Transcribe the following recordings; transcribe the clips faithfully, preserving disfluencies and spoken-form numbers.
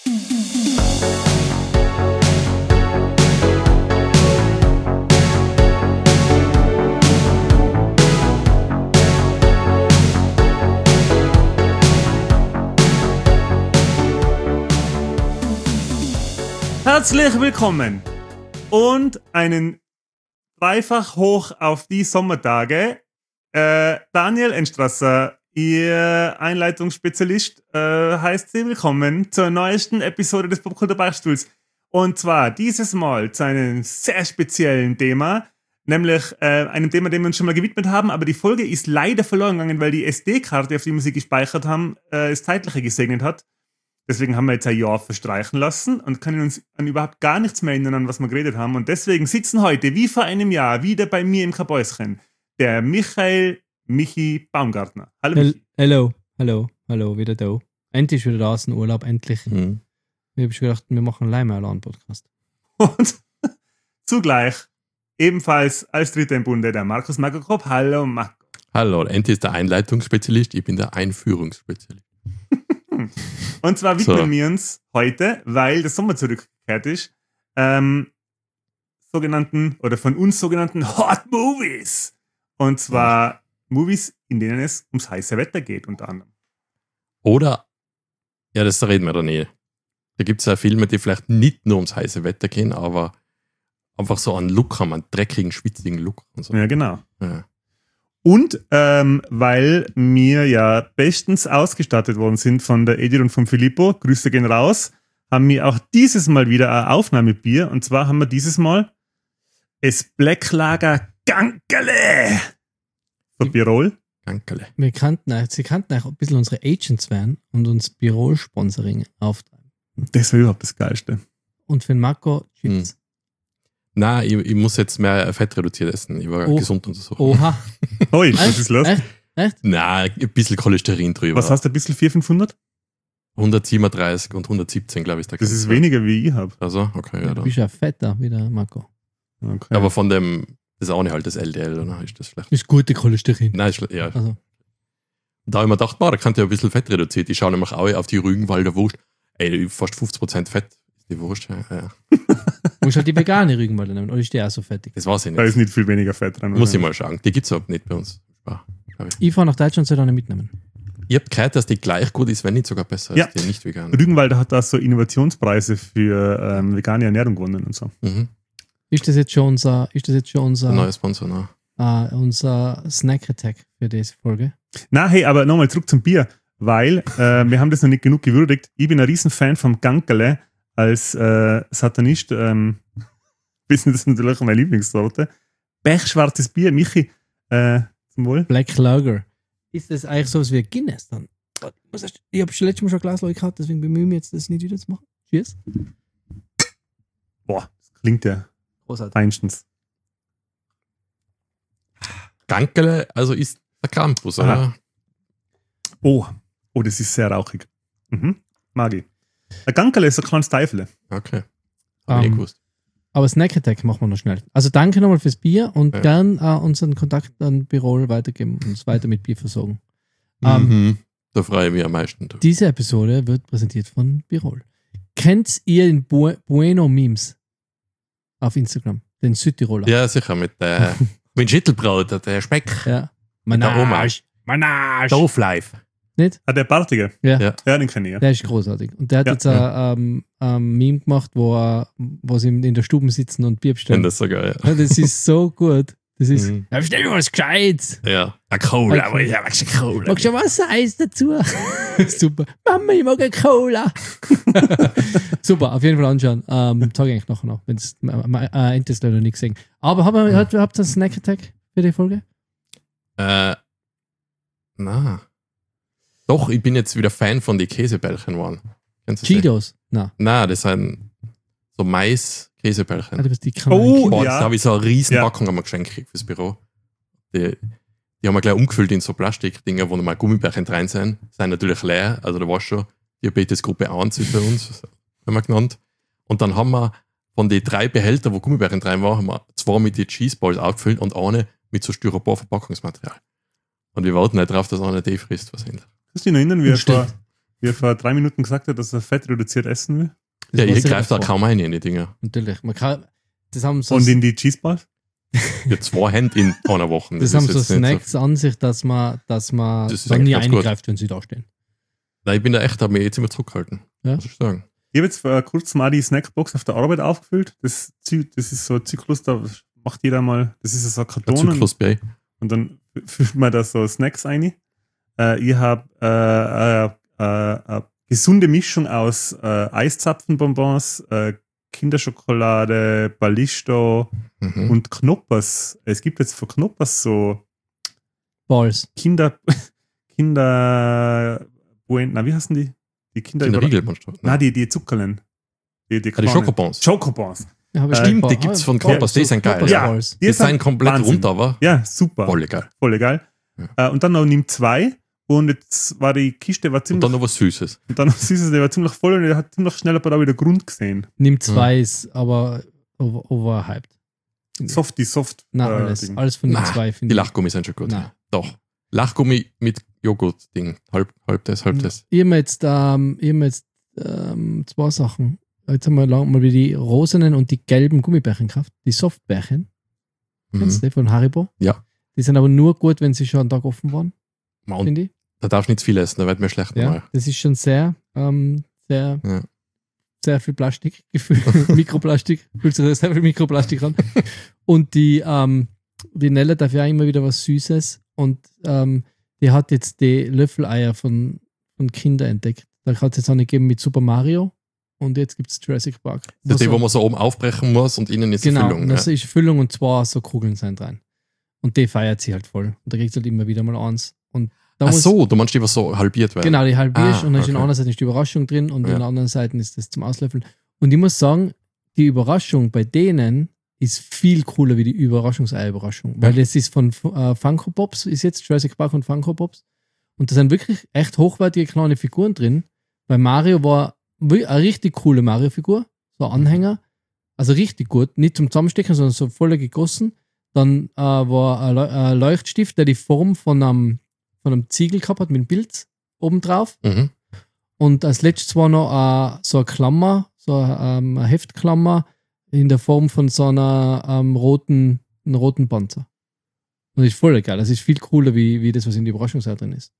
Herzlich willkommen und einen dreifach hoch auf die Sommertage. Äh, Daniel Enstrasser, Ihr Einleitungsspezialist, äh, heißt Sie willkommen zur neuesten Episode des Popkultur Beichtstuhls. Und zwar dieses Mal zu einem sehr speziellen Thema, nämlich äh, einem Thema, dem wir uns schon mal gewidmet haben, aber die Folge ist leider verloren gegangen, weil die S D-Karte, auf die wir sie gespeichert haben, äh, das Zeitliche gesegnet hat. Deswegen haben wir jetzt ein Jahr verstreichen lassen und können uns an überhaupt gar nichts mehr erinnern, an was wir geredet haben. Und deswegen sitzen heute, wie vor einem Jahr, wieder bei mir im Kabäuschen, der Michael Michi Baumgartner. Hallo Michi. Hallo, hallo, hallo, wieder da. Endlich wieder da aus dem Urlaub, endlich. Mhm. Ich habe schon gedacht, wir machen leider einen Podcast. Und zugleich, ebenfalls als Dritter im Bunde, der Markus Makokop. Hallo Marco. Hallo, endlich ist der Einleitungsspezialist, ich bin der Einführungsspezialist. Und zwar widmen so. wir uns heute, weil der Sommer zurückgekehrt ist, ähm, sogenannten, oder von uns sogenannten Hot Movies. Und zwar ja. Movies, in denen es ums heiße Wetter geht, unter anderem. Oder, ja, das reden wir da nicht. Da gibt es ja Filme, die vielleicht nicht nur ums heiße Wetter gehen, aber einfach so einen Look haben, einen dreckigen, schwitzigen Look. Und so. Ja, genau. Ja. Und ähm, weil wir ja bestens ausgestattet worden sind von der Edith und von Filippo, Grüße gehen raus, haben wir auch dieses Mal wieder ein Aufnahmebier. Und zwar haben wir dieses Mal das Blacklager Gankele von Birol. Gankele. Wir kannten, sie kannten auch ein bisschen unsere Agents werden und uns Birol-Sponsoring auftreiben. Das war überhaupt das Geilste. Und für den Marco Chips. Hm. Nein, ich, ich muss jetzt mehr Fett reduziert essen. Ich war oh. gesund und so. Oha. Oi, was ist los? Echt? Echt? Nein, ein bisschen Cholesterin drüber. Was hast du, ein bisschen vierhundert, fünfhundert? hundertsiebenunddreißig und hundertsiebzehn, glaube ich. Da das ist weniger, wie ich habe. Also, okay. Ja, du bist ja fetter wie der Marco. Okay. Aber von dem, das ist auch nicht halt das L D L, oder? Ist das schlecht? Ist gute Cholesterin. Nein, ist schlecht, ja. Also. Da habe ich mir gedacht, boah, da kann ich ein bisschen Fett reduziert. Ich schaue nämlich auch auf die Rügenwalder Wurst. Ey, fast fünfzig Prozent Fett. Die Wurst, ja. ja. Du musst halt die vegane Rügenwalder nehmen, oder ist die auch so fettig? Das weiß ich nicht. Da ist nicht viel weniger Fett dran. Muss ich mal schauen. Die gibt es aber nicht bei uns. Ja, ich. ich fahre nach Deutschland, soll ich nicht mitnehmen. Ich habe gehört, dass die gleich gut ist, wenn nicht sogar besser ja. als die nicht vegan. Rügenwalder hat da so Innovationspreise für ähm, vegane Ernährung gewonnen und so. Mhm. Ist das jetzt schon unser, ist das jetzt schon unser, neuer Sponsor, ne? uh, unser Snack Attack für diese Folge? Na, hey, aber nochmal zurück zum Bier, weil äh, wir haben das noch nicht genug gewürdigt. Ich bin ein Riesenfan vom Gankele. Als äh, Satanist, ähm, wissen das natürlich meine Lieblingssorte. Pechschwarzes Bier, Michi, äh, zum Wohl. Black Lager. Ist das eigentlich sowas wie ein Guinness dann? Ich habe schon letztes Mal schon ein Glas gehabt, deswegen bemühe ich mich jetzt, das nicht wieder zu machen. Cheers. Boah, das klingt ja feinstens. Gankele, also ist der Krampus, oder? Aha. Oh, oh, das ist sehr rauchig. Mhm. Mag ich. Ein Gankele ist ein kleines Teufel. Okay. Um, ich gewusst. Aber Snack Attack machen wir noch schnell. Also danke nochmal fürs Bier und ja. gern uh, unseren Kontakt an Birol weitergeben und uns weiter mit Bier versorgen. Mhm. Um, da freue ich mich am meisten. Du. Diese Episode wird präsentiert von Birol. Kennt ihr den Bu- Bueno Memes auf Instagram? Den Südtiroler? Ja, sicher. Mit, äh, mit Schittelbrot, der Speck. Ja. Manage. Manage. Dooflife. Nicht? Ah, der Bartige? Ja. ja. Ja, den kenne ich, ja. Der ist großartig. Und der hat ja, jetzt ja. ein ähm, Meme gemacht, wo, er, wo sie in der Stube sitzen und Bier bestellen. Das ist so geil, ja. Das ist so gut. Das ist, mhm. ja, stell mir was Gescheites. Ja, eine Cola, aber ich mag schon Cola. Magst du Wasser, Eis dazu? Super. Mama, ich mag eine Cola. Super, auf jeden Fall anschauen. Ähm, Tage eigentlich nachher noch, wenn es äh, endlich leider nicht gesehen. Aber habt ihr mhm. habt ihr einen Snack Attack für die Folge? Äh, na. Doch, ich bin jetzt wieder Fan von den Käsebällchen geworden. Cheetos? Nein. Nein, das sind so Mais-Käsebällchen. Ah, du bist die oh, Boah, ja. Da habe ich so eine riesen Packung ja. geschenkt fürs Büro. Die, die haben wir gleich umgefüllt in so Plastikdinger, wo nochmal Gummibärchen rein sind. Sind natürlich leer, also da war schon Diabetesgruppe eins bei uns, haben wir genannt. Und dann haben wir von den drei Behältern, wo Gummibärchen rein waren, haben wir zwei mit den Cheeseballs aufgefüllt und eine mit so Styropor-Verpackungsmaterial. Und wir warten halt drauf, dass einer die frisst, wahrscheinlich. Kannst du dich noch erinnern, wie vor, wie er vor drei Minuten gesagt hat, dass er fett reduziert essen will. Das Ja, war ich sicher greife da davor. kaum ein in die Dinger. Natürlich. Man kann, das haben so, Und in die Cheeseballs? Ja, zwei Hände in einer Woche. das haben ist so jetzt nicht Snacks an sich, dass man, dass man Das ist dann nie eigentlich ganz gut. eingreift, wenn sie da stehen. Nein, ich bin da echt, habe mich jetzt immer zurückgehalten. Ja. Muss ich sagen. Ich habe jetzt vor kurzem mal die Snackbox auf der Arbeit aufgefüllt. Das, Zy- das ist so ein Zyklus, da macht jeder mal, das ist so ein Der Karton. Zyklus Bay. Und dann füllt man da so Snacks ein. Äh, ich habe äh, äh, äh, eine gesunde Mischung aus äh, Eiszapfenbonbons, äh, Kinderschokolade, Ballisto Mhm. und Knoppers. Es gibt jetzt von Knoppers so Balls. Kinder, Kinder, Buen, na, wie heißen die? Die Kinder, Kinder Riegel, meinst du? Na, die, die Zuckerlen. Die, die, Ah, die Schokobons. Schokobons. Ja, hab ich Äh, schon Stimmt, die Ba- gibt's von ah, Knoppers, die sind geil. Knoppers Ja. Balls. Die Die sind sind komplett Wahnsinn. runter, aber Ja, super. voll geil. Voll geil. Äh, und dann noch nimm zwei. Und jetzt war die Kiste war Und ziemlich. dann noch was Süßes. Und dann Süßes, der war ziemlich voll und er hat ziemlich schnell aber auch wieder Grund gesehen. Nimm zwei ist aber over, overhyped. Soft, die Soft. Nein, äh, alles, Ding. alles von den Na, zwei Die finde ich. Lachgummis sind schon gut. Nein. Doch. Lachgummi mit Joghurt-Ding. Halb, halb das, halb das. Ich habe jetzt, ähm, ich hab jetzt ähm, zwei Sachen. Jetzt haben wir lang mal wieder die rosenen und die gelben Gummibärchen gekauft. Die Softbärchen. Kennst Mhm. du die von Haribo? Ja. Die sind aber nur gut, wenn sie schon einen Tag offen waren, Und finde ich. da darfst du nicht zu viel essen, da wird mir schlecht Ja, normal. das ist schon sehr, ähm, sehr, Ja. sehr viel Plastik gefühlt. Mikroplastik. Fühlt sich sehr viel Mikroplastik an. Und die, ähm, die Nelle darf ja immer wieder was Süßes. Und ähm, die hat jetzt die Löffeleier von, von Kindern entdeckt. Da hat es jetzt eine gegeben mit Super Mario. Und jetzt gibt es Jurassic Park. Das ist die, Also- wo man so oben aufbrechen muss und innen ist die Genau, Füllung. und Ja. das ist Füllung und zwar so Kugeln sind rein. Und die feiert sie halt voll. Und da kriegt sie halt immer wieder mal eins. Und da Ach muss- so, du meinst die, was so halbiert werden. Genau, die halbierst Ah, und dann ist in okay. der anderen Seite ist die Überraschung drin und Ja. in der anderen Seite ist das zum Auslöffeln. Und ich muss sagen, die Überraschung bei denen ist viel cooler wie die Überraschungsei-Überraschung. Weil Ja. das ist von äh, Funko Pops, ist jetzt Jurassic Park und Funko Pops. Und da sind wirklich echt hochwertige kleine Figuren drin. Bei Mario war wi- eine richtig coole Mario-Figur, so ein Anhänger. Also richtig gut, nicht zum Zusammenstecken, sondern so voll gegossen. Dann äh, war ein, Leu ein Leuchtstift, der die Form von einem, von einem Ziegel gehabt hat mit einem Bild obendrauf. Mhm. Und als letztes war noch äh, so eine Klammer, so ähm, eine Heftklammer in der Form von so einer ähm, roten, einem roten Panzer. Und das ist voll geil. Das ist viel cooler, wie, wie das, was in der Überraschungsei drin ist.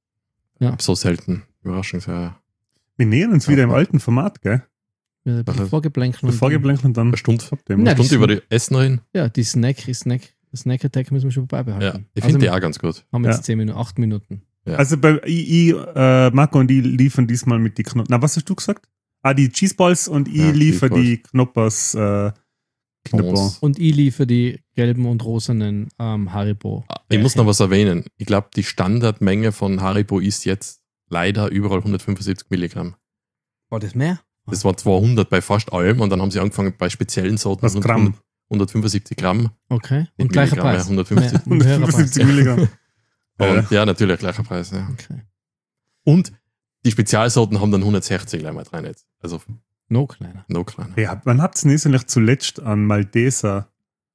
So selten. Überraschungseier. Wir nähern uns Ja. wieder im alten Format, gell? Ja, ein bisschen Ach, Vorgeplänkel. und- Vorgeblänkt und dann Eine Stunde, Top-Thema. Nein, Stunde die über die Essen reden. Ja, die Snack, Snack, Snack Attack müssen wir schon beibehalten. Ja, ich Also, finde die auch ganz gut. haben wir jetzt Ja. zehn Minuten, acht Minuten. Ja. Also bei ich, ich, äh, Marco und ich liefern diesmal mit die Knoppers. Na, was hast du gesagt? Ah, die Cheeseballs und ich Ja, liefere Cheeseballs. die Knoppers äh, Kinderbon. Bons. Und ich liefere die gelben und rosanen ähm, Haribo. Ich muss noch was erwähnen. Ich glaube, die Standardmenge von Haribo ist jetzt leider überall hundertfünfundsiebzig Milligramm. War das mehr? Das war zweihundert bei fast allem und dann haben sie angefangen bei speziellen Sorten Was Gramm? hundertfünfundsiebzig Gramm. Okay. Nicht Und gleicher Milligramm, ja, Preis. hundertfünfzig. Mehr, und höherer Preis. hundertfünfundsiebzig Milligramm. Und ja, natürlich, gleicher Preis. Ja. Okay. Und die Spezialsorten haben dann hundertsechzig gleich mal rein jetzt. Also Noch kleiner. no kleiner. Ja, wann habt ihr denn eigentlich zuletzt an Malteser?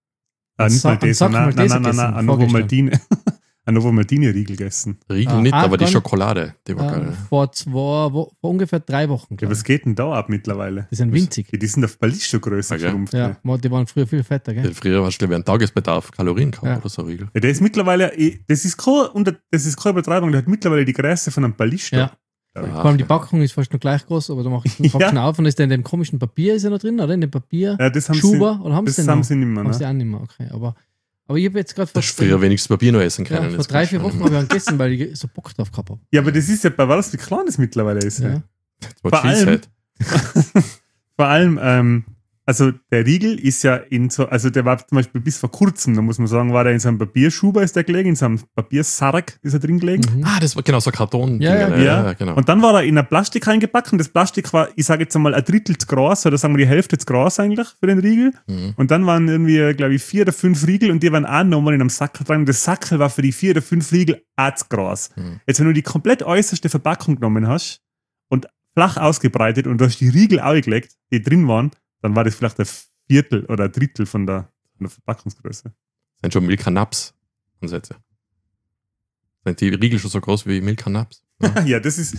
Äh, An nicht Sa- an Malteser, Sack nein, nein, Malteser nein, nein, nein, gegessen, an Novo vorgestern. Maldini. An Novo Maldini Riegel gegessen. Riegel Ah, nicht, ah, aber die dann- Schokolade, die war Ähm, geil. vor, zwei, Wo vor ungefähr drei Wochen. Ja, glaub was ich. geht denn da ab mittlerweile? Die sind winzig. Ja, die sind auf Ballisto-Größe Okay. geschrumpft. Ja, Ja. ma- die waren früher viel fetter, gell? Ja. Früher hast du, glaube ich, einen Tagesbedarf Kalorien gehabt Ja. oder so Riegel. Ja, der ist mittlerweile, eh, das ist, kein, unter- das ist keine Übertreibung, der hat mittlerweile die Größe von einem Ballisto. Ja. glaub ich. Ah, Vor allem die okay. Packung ist fast noch gleich groß, aber da machst du Ja. ihn auf und ist der in dem komischen Papier ist er noch drin, oder? In dem Papier Ja, das haben Schuber, sie, oder haben das sie den haben noch? sie nicht mehr. Haben sie Ne? auch nicht mehr, okay. Aber, aber ich habe jetzt gerade vor, Das früher wenigstens Papier noch essen ja, können. vor jetzt drei, kannst du vier nicht Wochen mehr. habe ich einen gegessen, weil ich so Bock drauf gehabt habe. Ja, aber das ist ja bei was, wie klein das mittlerweile ist. Ja. Ja. Das war Vor allem- Cheesehead. Vor allem, ähm, also der Riegel ist ja in so, also der war zum Beispiel bis vor kurzem, da muss man sagen, war der in so einem Papierschuber ist der gelegen, in so einem Papiersarg ist er drin gelegen. Mhm. Ah, das war genau so Karton. Ja, ja, Dinge, ja. genau. Und dann war er in ein Plastik eingepackt und das Plastik war, ich sage jetzt einmal, ein Drittel zu groß oder sagen wir die Hälfte zu groß eigentlich für den Riegel. Mhm. Und dann waren irgendwie, glaube ich, vier oder fünf Riegel und die waren auch nochmal in einem Sackel dran. Und das Sackel war für die vier oder fünf Riegel auch zu groß. Mhm. Jetzt, wenn du die komplett äußerste Verpackung genommen hast und flach ausgebreitet und du hast die Riegel aufgelegt, die drin waren, dann war das vielleicht ein Viertel oder ein Drittel von der, von der Verpackungsgröße. Sind schon Milka Naps Ansätze. Sind die Riegel schon so groß wie Milka Naps? Ja. Ja, das ist,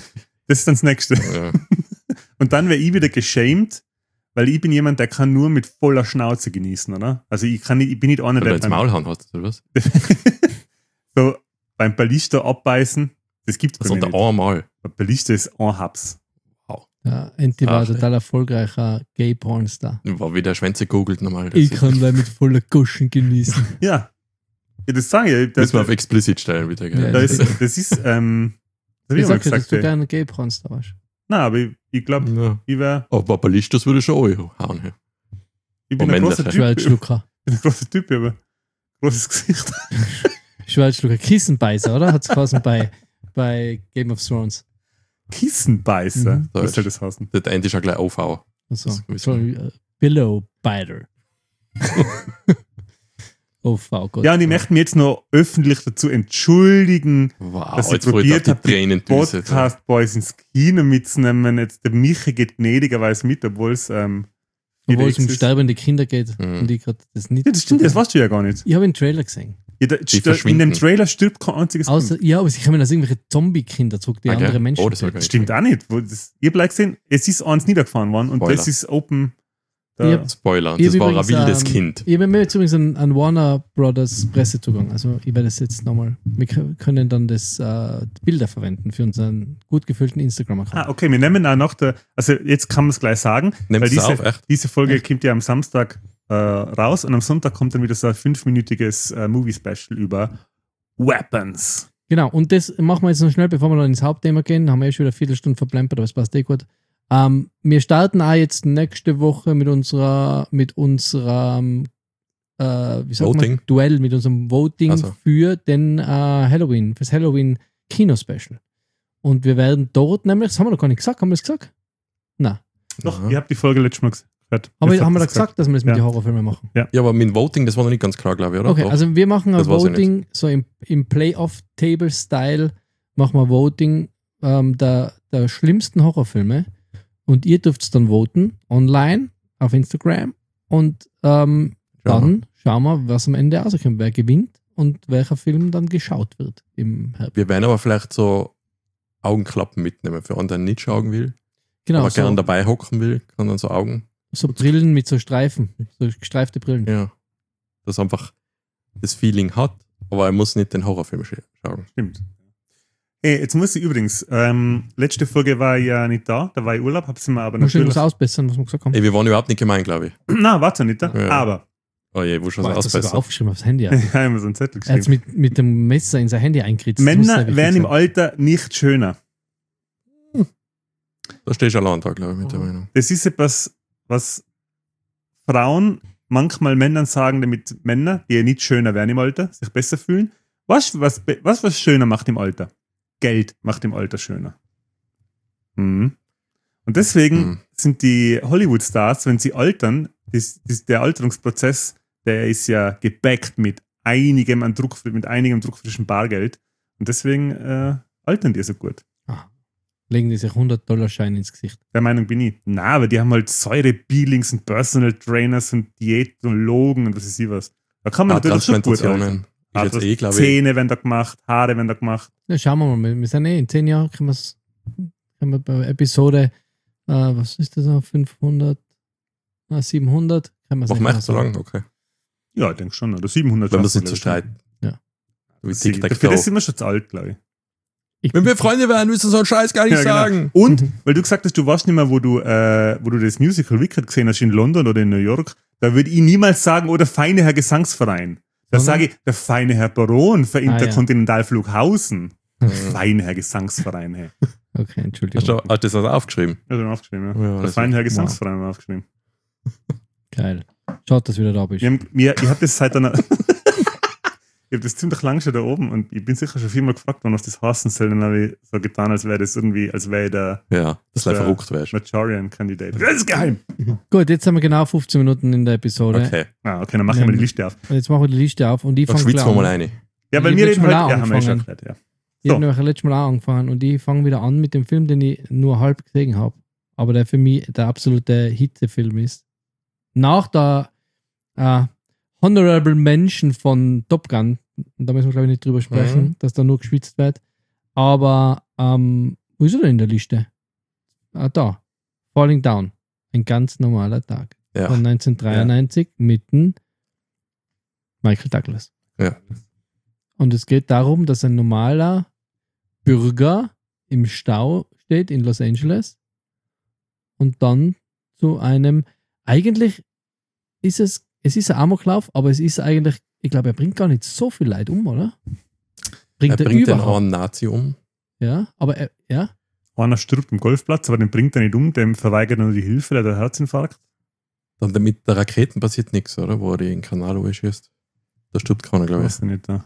Das ist dann das Nächste. Ja. Und dann wäre ich wieder geschämt, weil ich bin jemand, der kann nur mit voller Schnauze genießen, oder? Also ich kann nicht, ich bin nicht einer, Wenn du der ins Maulhahn hast, oder was? so beim Ballista abbeißen, das gibt's bei Also mir unter nicht. einmal. Beim Ballista ist ein Haps. Ja, Enti war Ach, ein total erfolgreicher Gay-Pornstar. War wieder Schwänze googelt normal. Das Ich ist- kann da mit voller Guschen genießen. Ja. Ja, das sage ich. Das, Müssen wir auf explicit stellen, bitte. Ja, Gell? da ist, das ist, ähm, das hab Ich ich mal sag ja, dass gesagt. du ey. gerne Gay-Pornstar warst. Nein, aber ich, ich glaube, Ja. ich wäre Aber Ballistas würde schon hauen. Ja. ich bin ein großer Männliche. Typ. Ich Schweißschlucker. bin ein großer Typ, aber großes Gesicht. Schweißschlucker. Kissenbeißer, oder? Hat es geheißen bei, bei Game of Thrones. Kissenbeißer. Mhm. Was soll das heißen? Das Ende ist auch gleich aufhauen. Also, Das wissen sorry, uh, Pillow Biter. Oh, wow, Gott. Ja, und ich möchte mich jetzt noch öffentlich dazu entschuldigen, Wow, dass ich jetzt wo probiert ich habe, die die Tränen düse. Podcast Boys ins Kino mitzunehmen. Jetzt der Michi geht gnädigerweise mit, obwohl es ähm, Obwohl es um ist. sterbende Kinder geht Mhm. und ich gerade das nicht. Ja, das stimmt, das weißt du ja gar nicht. Ich habe einen Trailer gesehen. Ja, da, Die in verschwinden. dem Trailer stirbt kein einziges Außer, Kind. ja, aber sie kommen als irgendwelche Zombie-Kinder zurück, die Ah, gell? andere Menschen Oh, das war töten. geil. Das stimmt auch nicht. Wo das, ich habe gleich gesehen, es ist eins niedergefahren worden und Spoiler. das ist Open. Da, Ich hab- Spoiler, Ich das hab war ein übrigens, wildes ähm, Kind. Ich habe mir jetzt übrigens einen, einen Warner Brothers Pressezugang. Also ich werde das jetzt nochmal. Wir k- können dann das äh, Bilder verwenden für unseren gut gefüllten Instagram-Account. ah, okay, wir nehmen auch noch der, also jetzt kann man es gleich sagen, weil Nimmst du diese, auf, echt? diese Folge Echt? kommt ja am Samstag äh, raus und am Sonntag kommt dann wieder so ein fünfminütiges äh, Movie-Special über Weapons. Genau, und das machen wir jetzt noch schnell, bevor wir dann ins Hauptthema gehen. Haben wir ja schon wieder eine Viertelstunde verplempert, aber es passt eh gut. Ähm, wir starten auch jetzt nächste Woche mit unserer, mit unserem äh, wie sagt Voting? man, Duell, mit unserem Voting Also. für den äh, Halloween, fürs Halloween Kino-Special. Und wir werden dort nämlich, das haben wir noch gar nicht gesagt, haben wir das gesagt? Nein. Doch, Ja. ihr habt die Folge letztes Mal gehört. Aber Jetzt haben wir da habt ihr's gesagt, dass wir das mit Ja. den Horrorfilmen machen? Ja, aber mit dem Voting, das war noch nicht ganz klar, glaube ich, oder? Okay, Doch. also wir machen ein Das weiß ich Voting, so im, im Playoff-Table-Style machen wir Voting ähm, der, der schlimmsten Horrorfilme und ihr dürft es dann voten online auf Instagram und ähm, Schauen dann schauen wir, was am Ende rauskommt, wer gewinnt und welcher Film dann geschaut wird im Herbst. Wir werden aber vielleicht so Augenklappen mitnehmen, für einen, der nicht schauen will, Genau, aber so, gern dabei hocken will, kann dann so Augen, so Brillen mit so Streifen, so gestreifte Brillen. ja, das einfach das Feeling hat, aber er muss nicht den Horrorfilm sch- schauen. Stimmt. Hey, jetzt muss ich übrigens, ähm, letzte Folge war ich ja nicht da, da war ich Urlaub, hab's mir aber Muss ich natürlich. was ausbessern, was wir gesagt haben? Ey, wir waren überhaupt nicht gemein, glaube ich. Nein, warte nicht da. Ja. Aber, Oh je, wo schon Boah, so hast du sogar ausbessern. aufgeschrieben aufs Handy. ich Ja. habe mir so einen Zettel Er hat geschrieben. mit, mit dem Messer in sein Handy eingekritzt. Das muss sehr Männer wichtig werden im sein. Alter nicht schöner. Da stehe ich allein da, glaube ich, mit der Meinung. Das ist etwas, was Frauen manchmal Männern sagen, damit Männer, die ja nicht schöner werden im Alter, sich besser fühlen. Was, was, was, was schöner macht im Alter? Geld macht im Alter schöner. Mhm. Und deswegen Mhm. sind die Hollywood-Stars, wenn sie altern, das, das, der Alterungsprozess, der ist ja gebackt mit einigem, an Druck, mit einigem druckfrischen Bargeld. Und deswegen äh, altern die so gut. Ah, legen die sich hundert-Dollar-Schein ins Gesicht. Der Meinung bin ich. Na, aber die haben halt Säure-Peelings und Personal Trainers und Diätologen und was weiß ich was. Da kann man Ah, natürlich schon gut altern. Transplantationen. Ist jetzt eh, glaube ich, Zähne werden da gemacht, Haare werden da gemacht. Ja, schauen wir mal. Wir sind eh in zehn Jahren, können, wir's, können wir bei Episode, äh, was ist das noch, fünfhundert, äh, siebenhundert? Können wir machen wir echt so lang, okay. Ja, ich denke schon. Oder siebenhundert. Wenn wir schaffen es nicht zu glaube ich. streiten. Ja. Wie Sie- Dafür Tic-Tac-Toe. das sind wir schon zu alt, glaube ich. Ich, Wenn wir Freunde wären, müssen wir so einen Scheiß gar nicht Ja, genau. sagen. Und, Mhm. weil du gesagt hast, du warst nicht mehr, wo du, äh, wo du das Musical Wicked gesehen hast in London oder in New York, da würde ich niemals sagen, oh, der feine Herr Gesangsverein. Da Sondern? sage ich, der feine Herr Baron für Ah, ja. Interkontinentalflughausen. Der feine Herr Gesangsverein, hey. okay, Entschuldigung. Hast du, hast du das also aufgeschrieben? Ja, dann aufgeschrieben, ja. Ja, der das feine Herr wow. Gesangsverein haben wir aufgeschrieben. Geil. Schaut, dass du wieder da bist. Wir haben, wir, ich habe das seit einer. Ich habe das ziemlich lange schon da oben und ich bin sicher schon viermal gefragt worden, was das heißen soll. Dann habe ich so getan, als wäre das irgendwie, als wäre ich der Ja, dass du Ja. verrückt wärst. Majorian-Kandidat. Das ist geheim! Gut, jetzt haben wir genau fünfzehn Minuten in der Episode. Okay, Ah, okay, dann machen wir mal die Liste auf. Und jetzt machen wir die Liste auf und ich dann fange schwitzen wir mal eine. Ja, weil Ich wir hab reden schon mal halt. Ja, haben wir ja schon angefangen. erklärt, ja. Ich So. habe nämlich letztes Mal auch angefangen und ich fange wieder an mit dem Film, den ich nur halb gesehen habe. Aber der für mich der absolute Hitzefilm ist. Nach der äh, Honorable Mention von Top Gun, und da müssen wir glaube ich nicht drüber sprechen, Mhm. dass da nur geschwitzt wird. Aber ähm, Wo ist er denn in der Liste? Ah, da. Falling Down. Ein ganz normaler Tag. Ja. Von neunzehnhundertdreiundneunzig ja. mit dem Michael Douglas. Ja. Und es geht darum, dass ein normaler Bürger im Stau steht in Los Angeles und dann zu einem, eigentlich ist es, es ist ein Amoklauf, aber es ist eigentlich, ich glaube, er bringt gar nicht so viel Leid um, oder? Bringt er er bringt den überhaupt? einen Nazi um. Ja, aber er, ja. Einer stirbt am Golfplatz, aber den bringt er nicht um, dem verweigert er nur die Hilfe, der hat einen Herzinfarkt. Dann mit der Raketen passiert nichts, oder? Wo er die in den Kanal schießt. Da stirbt keiner, glaube ich. Weiß ich nicht, ja.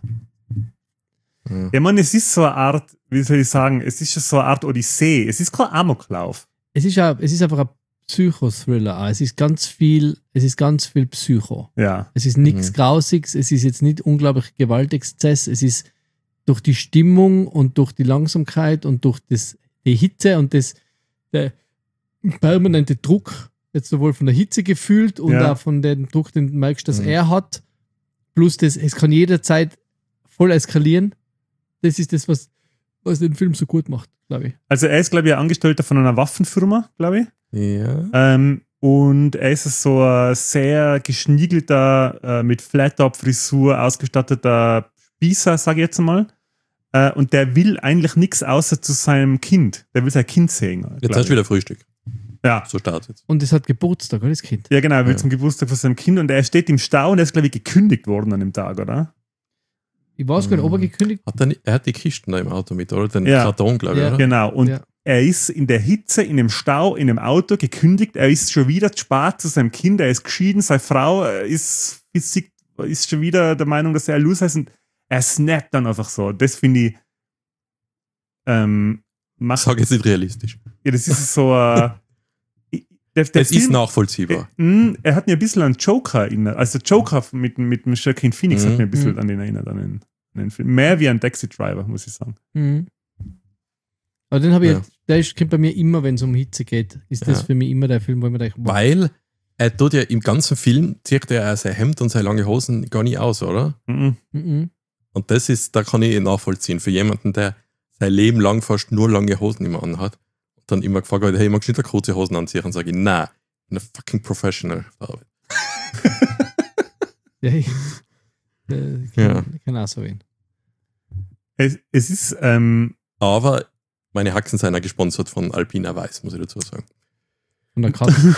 Ja. Ja, man, es ist so eine Art, wie soll ich sagen, es ist so eine Art Odyssee. Es ist kein Amoklauf. Es ist, ja, es ist einfach ein Psychothriller. auch. Es ist ganz viel, es ist ganz viel Psycho. Ja. Es ist nichts Mhm. Grausiges, es ist jetzt nicht unglaublich Gewaltexzess, es ist durch die Stimmung und durch die Langsamkeit und durch das, die Hitze und das, der permanente Druck, jetzt sowohl von der Hitze gefühlt und Ja. auch von dem Druck, den du merkst, dass Mhm. er hat, plus das, es kann jederzeit voll eskalieren. Das ist das, was, was den Film so gut macht, glaube ich. Also er ist, glaube ich, ein Angestellter von einer Waffenfirma, glaube ich. Ja. Ähm, und er ist so ein sehr geschniegelter, äh, mit Flat-Top-Frisur ausgestatteter Spießer, sage ich jetzt mal. Äh, und der will eigentlich nichts außer zu seinem Kind. Der will sein Kind sehen. Jetzt glaub hast ich. du wieder Frühstück. Ja. So startet. Und es hat Geburtstag, oder das Kind? Ja, genau, er will Ja. zum Geburtstag von seinem Kind und er steht im Stau und er ist, glaube ich, gekündigt worden an dem Tag, oder? Ich weiß gar nicht, ob er Mhm. gekündigt Hat er, nicht, er hat die Kisten da im Auto mit, oder? Den Ja. Karton, glaube ich, Ja. oder? Genau. Und Ja. er ist in der Hitze, in dem Stau, in dem Auto gekündigt. Er ist schon wieder zu spät zu seinem Kind. Er ist geschieden. Seine Frau äh, ist, ist, ist schon wieder der Meinung, dass er ein Loser ist. Und er snappt dann einfach so. Das finde ich. Ähm, macht, Sag jetzt nicht realistisch. ja, das ist so. Äh, der, der Es ist Film- nachvollziehbar. Äh, mh, er hat mir ein bisschen an Joker erinnert. Also Joker mit, mit dem Joaquin Phoenix Mhm. hat mir ein bisschen Mhm. an den erinnert. An den, an den Film. Mehr wie ein Taxi Driver, muss ich sagen. Mhm. Aber den habe ich, Ja. der ist, kommt bei mir immer, wenn es um Hitze geht, ist das Ja. für mich immer der Film, wo ich mir denke, wow, Weil er tut ja im ganzen Film, zieht er ja sein Hemd und seine lange Hosen gar nicht aus, oder? Mhm. mhm. Und das ist, da kann ich nachvollziehen. Für jemanden, der sein Leben lang fast nur lange Hosen immer anhat und dann immer gefragt wird, hey, magst du nicht eine kurze Hosen anziehen? Und sage ich, nein, ich bin ein fucking Professional. ja, ich, äh, ich Ja. kann, ich kann auch so wen. Es, es ist. Ähm, Aber meine Haxen sind auch gesponsert von Alpina Weiß, muss ich dazu sagen. Von der Katze.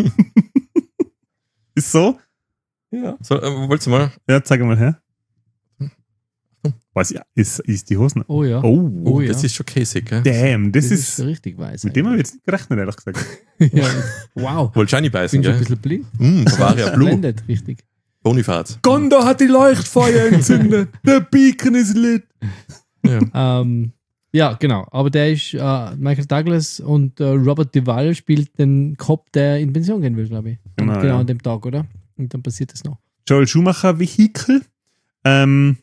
ist so. Ja. So, äh, wolltest du mal? Ja, zeig mal her. Was ja, ist, ist die Hosen. Oh ja. Oh, Oh ja. Das ist schon käsig, gell? damn, das, das ist. richtig weiß. Mit dem habe ich jetzt nicht gerechnet, ehrlich gesagt. ja. Wow. Wolltest du auch nicht Ich beißen, bin schon ein gell? bisschen blind. Mm, Bavaria Blue. Blendet, richtig. Bonifaz. Gondor hat die Leuchtfeuer entzündet. Der Beacon ist lit. Ja. Ähm, ja, genau. Aber der ist äh, Michael Douglas und äh, Robert Duvall spielt den Cop, der in Pension gehen will, glaube ich. Und Genau, genau ja. an dem Tag, oder? Und dann passiert das noch. Joel Schumacher Vehikel. Ähm,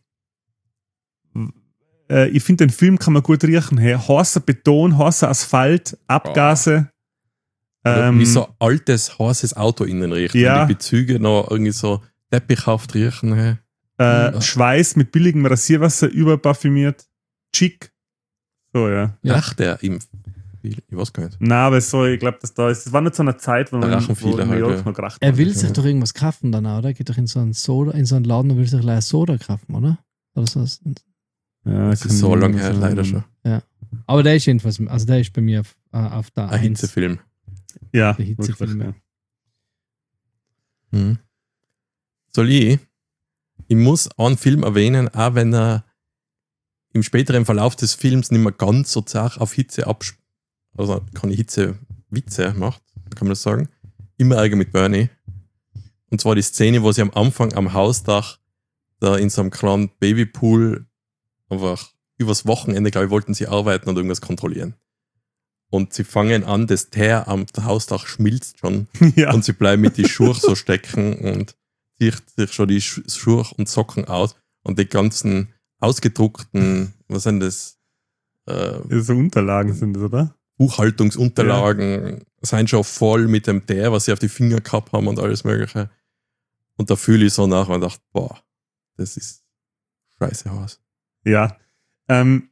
äh, ich finde, den Film kann man gut riechen. Hey, heißer Beton, heißer Asphalt, Abgase. Oder Ähm, wie so ein altes, heißes Auto innen riecht. Ja. Und die Bezüge noch irgendwie so teppichhaft riechen. Hey. äh, Ja. Schweiß mit billigem Rasierwasser überparfümiert. Chic. So, ja. Ja. Riecht der im Ich weiß gar nicht. Nein, aber so, ich glaube, dass da ist. Es war nicht so eine Zeit, wo Da man rachen wo viele New halt, York ja. noch geracht Er hat. will sich doch irgendwas kaufen dann, oder? Er geht doch in so einen Soda, in so einen Laden und will sich gleich Soda kaufen, oder? Oder so. Ja, Das ist so lange her, leider schon. Aber der ist jedenfalls, also der ist bei mir auf, äh, auf der Ein eins. Hitzefilm. Ja, Der Hitzefilm, wirklich, ja. Mhm. Soll ich? Ich muss einen Film erwähnen, auch wenn er im späteren Verlauf des Films nicht mehr ganz so zart auf Hitze absp... Also keine Hitze-Witze macht, kann man das sagen. Immer Ärger mit Bernie. Und zwar die Szene, wo sie am Anfang am Hausdach da in so einem kleinen Babypool einfach übers Wochenende, glaube ich, wollten sie arbeiten und irgendwas kontrollieren. Und sie fangen an, das Teer am Hausdach schmilzt schon. ja. Und sie bleiben mit die Schuhe so stecken und zieht sich schon die Sch- Schuhe und Socken aus und die ganzen ausgedruckten, was sind das? Äh, So Unterlagen sind das, oder? Buchhaltungsunterlagen sind schon voll mit dem Teer, was sie auf die Finger gehabt haben und alles Mögliche. Und da fühle ich so nach und dachte, boah, das ist scheiße Haus. Ja. Ähm,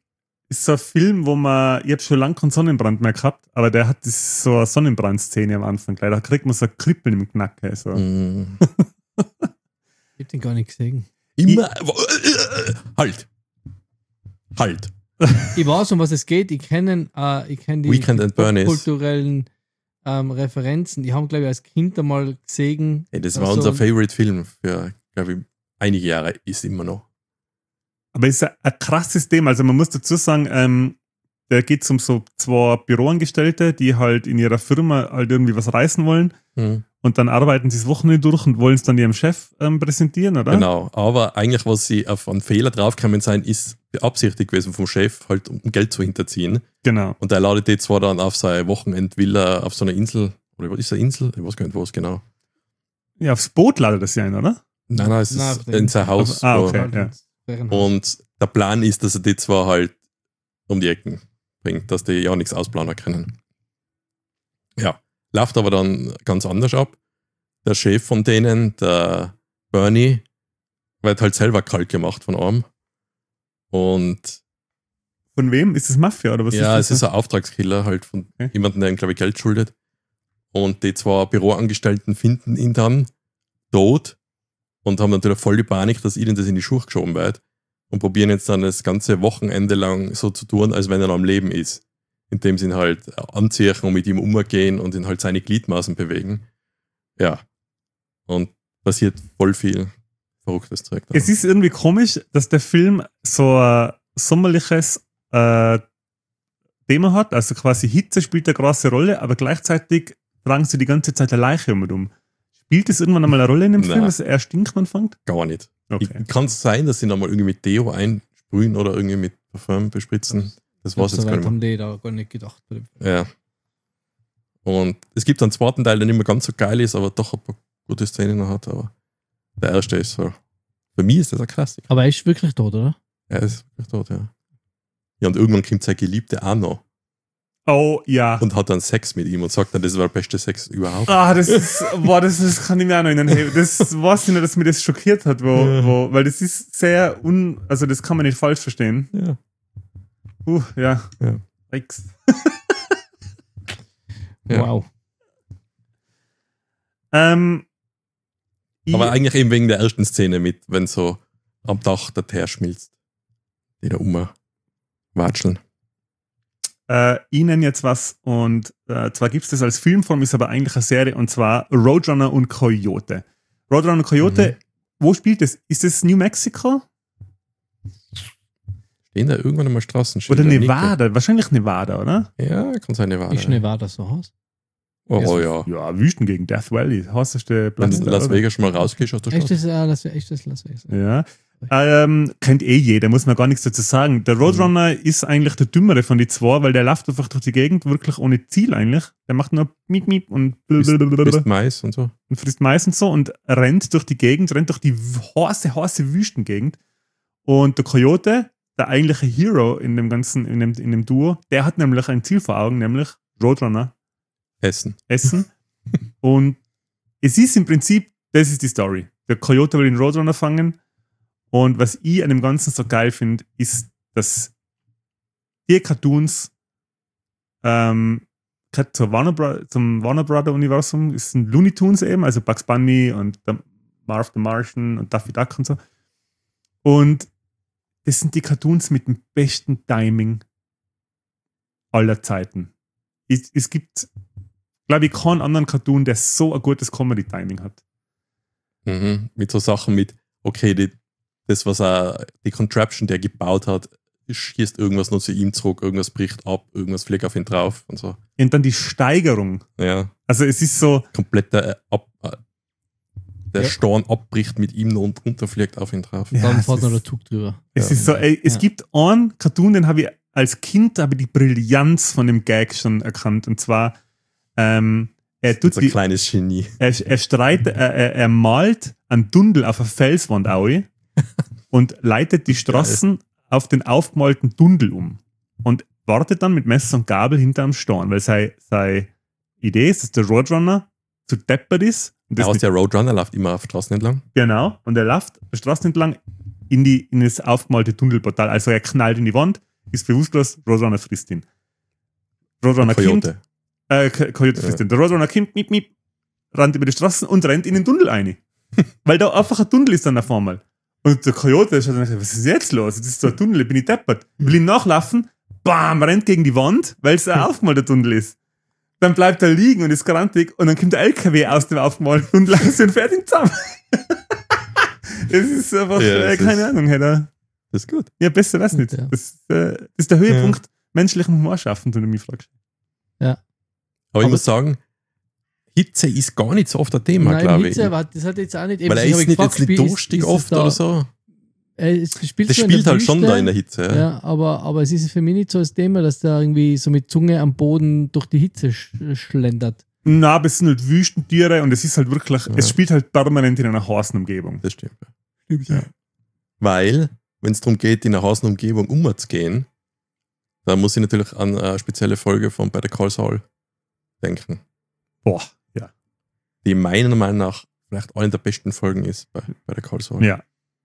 ist so ein Film, wo man, ich habe schon lange keinen Sonnenbrand mehr gehabt, aber der hat das, so eine Sonnenbrand-Szene am Anfang. Gleich. Da kriegt man so ein Kribbeln im Knacken. So. Mm. Ich hab den gar nicht gesehen. Immer. Halt. Halt. Ich weiß, um was es geht. Ich kenne äh, ich kenn die, Weekend die at Bernie's. kulturellen ähm, Referenzen. Die haben, glaube ich, als Kind einmal gesehen. Hey, das war Also- unser Favorite-Film für, glaube ich, einige Jahre. Ist immer noch. Aber es ist ein, ein krasses Thema. Also man muss dazu sagen, ähm, da geht es um so zwei Büroangestellte, die halt in ihrer Firma halt irgendwie was reißen wollen Mhm. und dann arbeiten sie das Wochenende durch und wollen es dann ihrem Chef ähm, präsentieren, oder? Genau. Aber eigentlich, was sie auf einen Fehler draufgekommen sein, ist beabsichtigt gewesen vom Chef, halt um Geld zu hinterziehen. Genau. Und er ladet die zwar dann auf seine Wochenendvilla auf so einer Insel. Oder was ist eine Insel? Ich weiß gar nicht, wo es genau. Ja, aufs Boot ladet das ja ein, oder? Nein, nein, es Nein, ist auf der in sein Haus. Ah, wo- okay. ja. Und der Plan ist, dass er die zwar halt um die Ecken bringt, dass die ja nichts ausplanen können. Ja, läuft aber dann ganz anders ab. Der Chef von denen, der Bernie, wird halt selber kalt gemacht von einem. Und Von wem? Ist das Mafia oder was ja, ist es das? ist ein Auftragskiller halt von Okay. jemandem, der ihm, glaube ich, Geld schuldet. Und die zwei Büroangestellten finden ihn dann tot und haben natürlich voll die Panik, dass ihnen das in die Schuhe geschoben wird und probieren jetzt dann das ganze Wochenende lang so zu tun, als wenn er noch am Leben ist. Indem sie ihn halt anziehen und mit ihm umgehen und ihn halt seine Gliedmaßen bewegen. Ja. Und passiert voll viel verrücktes Zeug. da. Es ist irgendwie komisch, dass der Film so ein sommerliches äh, Thema hat, also quasi Hitze spielt eine große Rolle, aber gleichzeitig tragen sie die ganze Zeit eine Leiche um und um. Spielt das irgendwann einmal eine Rolle in dem Film, Nein. dass er stinkt anfängt? Gar nicht. Okay. Kann es sein, dass sie nochmal irgendwie mit Deo einsprühen oder irgendwie mit Parfum bespritzen? Das war's jetzt so gar weit nicht mehr. haben die da gar nicht gedacht. Ja. Und es gibt einen zweiten Teil, der nicht mehr ganz so geil ist, aber doch ein paar gute Szenen noch hat. Aber der erste ist so. Für mich ist das ein Klassiker. Aber er ist wirklich tot, oder? Er ist wirklich tot, ja. Ja, und irgendwann kommt seine Geliebte auch noch Oh ja. und hat dann Sex mit ihm und sagt dann, das war der beste Sex überhaupt. Ah, das ist, boah, das, das kann ich mir auch noch erinnern. Hey, das weiß ich noch, dass mir das schockiert hat, wo, Ja. wo, weil das ist sehr un, also das kann man nicht falsch verstehen. Ja. Uh, ja. Ja. Yikes. Ja. Wow. Ähm, ich, Aber eigentlich eben wegen der ersten Szene mit, wenn so am Dach der Teer schmilzt. Die da umwatscheln. äh, ich nenne jetzt was und äh, zwar gibt es das als Filmform, ist aber eigentlich eine Serie und zwar Roadrunner und Coyote. Roadrunner und Coyote, wo spielt das? Ist das New Mexico? Stehen da irgendwann einmal Straßenschilder? Oder Nicke? Nevada? Wahrscheinlich Nevada, oder? Ja, kann sein Nevada. Ist Nevada so aus? Oh, oh ja. Ja, Wüsten gegen Death Valley. Heißeste Wenn Platz. du in da, Las oder? Vegas schon mal rausgehst aus der Echt Stadt. das, äh, Las, echt das Las Vegas? Ja. Ähm, kennt eh jeder, muss man gar nichts dazu sagen. Der Roadrunner Mhm. ist eigentlich der Dümmere von den zwei, weil der läuft einfach durch die Gegend, wirklich ohne Ziel eigentlich. Der macht nur Miep, Miep und, Bist, blablabla bist Mais und so. und frisst meistens so und rennt durch die Gegend, rennt durch die heiße, heiße Wüstengegend. Und der Coyote, der eigentliche Hero in dem ganzen, in dem, in dem Duo, der hat nämlich ein Ziel vor Augen, nämlich Roadrunner Essen. essen. Und es ist im Prinzip, das ist die Story. Der Coyote will den Roadrunner fangen. Und was ich an dem Ganzen so geil finde, ist, dass die Cartoons ähm, gehört zur Warner Bro- zum Warner Brother Universum, ist ein Looney Tunes eben, also Bugs Bunny und der Marv the Martian und Daffy Duck und so. Und das sind die Cartoons mit dem besten Timing aller Zeiten. Es, es gibt, glaube ich, keinen anderen Cartoon, der so ein gutes Comedy-Timing hat. Mhm. Mit so Sachen mit, okay, die, das, was er, die Contraption, der gebaut hat, schießt irgendwas nur zu ihm zurück, irgendwas bricht ab, irgendwas fliegt auf ihn drauf und so. Und dann die Steigerung. Ja, Also es ist so, kompletter äh, ab, äh, der Ja. Storn abbricht mit ihm und runterfliegt auf ihn drauf. Ja, Dann es fährt noch ist- der Zug drüber. es Ja. ist so, ey, es Ja. gibt einen Cartoon, den habe ich als Kind habe ich die Brillanz von dem Gag schon erkannt. Und zwar, ähm, er tut So ein die, kleines Genie. er, er, streit, er, er, er malt einen Dundel auf eine Felswand au und leitet die Straßen auf den aufgemalten Dundel um. Und wartet dann mit Messer und Gabel hinterm Storn, weil seine, seine Idee ist, dass der Roadrunner zu deppert ist. Und Der das aus mit, der Roadrunner läuft immer auf Straßen entlang. genau, und er läuft die Straßen entlang in, die, in das aufgemalte Tunnelportal. Also er knallt in die Wand, ist bewusst gelassen, Roadrunner frisst ihn. Roadrunner kommt, Coyote. äh, K- Coyote frisst Ja. ihn. Der Roadrunner kommt, miep, miep, rennt über die Straßen und rennt in den Tunnel rein. Weil da einfach ein Tunnel ist dann auf einmal. Und der Coyote schaut dann, was ist jetzt los? Das ist so ein Tunnel, bin ich deppert. Will ihm nachlaufen, bam, rennt gegen die Wand, weil es ein aufgemalter Tunnel ist. Dann bleibt er liegen und ist grantig und dann kommt der L K W aus dem aufgemalten Tunnel raus und fährt ihn zusammen. Es ist einfach, Ja, äh, das keine ist- Ahnung, hätte Das ist gut. ja, besser weiß nicht. Ja. Das, äh, das ist der Höhepunkt menschlichen Humorschaffens, wenn du mich fragst. Aber, Aber- ich muss sagen, Hitze ist gar nicht so oft ein Thema, Nein, glaube Hitze, ich. aber das hat jetzt auch nicht. Weil er deswegen ist hab ich nicht, gefragt, jetzt nicht spiel- durstig ist es oft da, oder so. Äh, es spielt Das zwar in der spielt halt schon Wüste, da in der Hitze. Ja. Ja, aber, aber es ist für mich nicht so das Thema, dass der irgendwie so mit Zunge am Boden durch die Hitze sch schlendert. Na, aber es sind halt Wüstentiere und es ist halt wirklich, Ja. es spielt halt permanent in einer heißen Umgebung. Das stimmt. Ja. Weil, wenn es darum geht, in einer heißen Umgebung umzugehen, dann muss ich natürlich an eine spezielle Folge von Better Call Saul denken. Boah, ja. Die meiner Meinung nach vielleicht eine der besten Folgen ist bei Better Call Saul. Ja.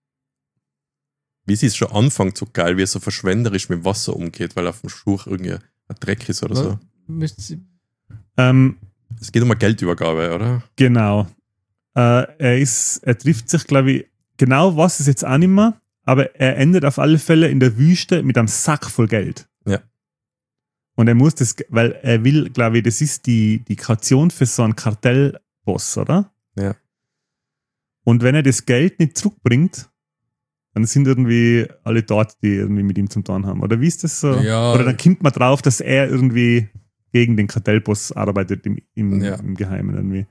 Wie sie es schon anfängt, so geil, wie er so verschwenderisch mit dem Wasser umgeht, weil auf dem Schuh irgendwie ein Dreck ist oder so. Müsst- Ähm, Es geht um eine Geldübergabe, oder? genau. Äh, er ist, er trifft sich, glaube ich, genau was ist jetzt auch nicht mehr, aber er endet auf alle Fälle in der Wüste mit einem Sack voll Geld. Ja. Und er muss das, weil er will, glaube ich, das ist die, die Kaution für so einen Kartellboss, oder? Ja. Und wenn er das Geld nicht zurückbringt, dann sind irgendwie alle dort, die irgendwie mit ihm zum tun haben. Oder wie ist das so? Ja. Oder dann kommt man drauf, dass er irgendwie gegen den Kartellboss arbeitet im, im, Ja. im Geheimen irgendwie.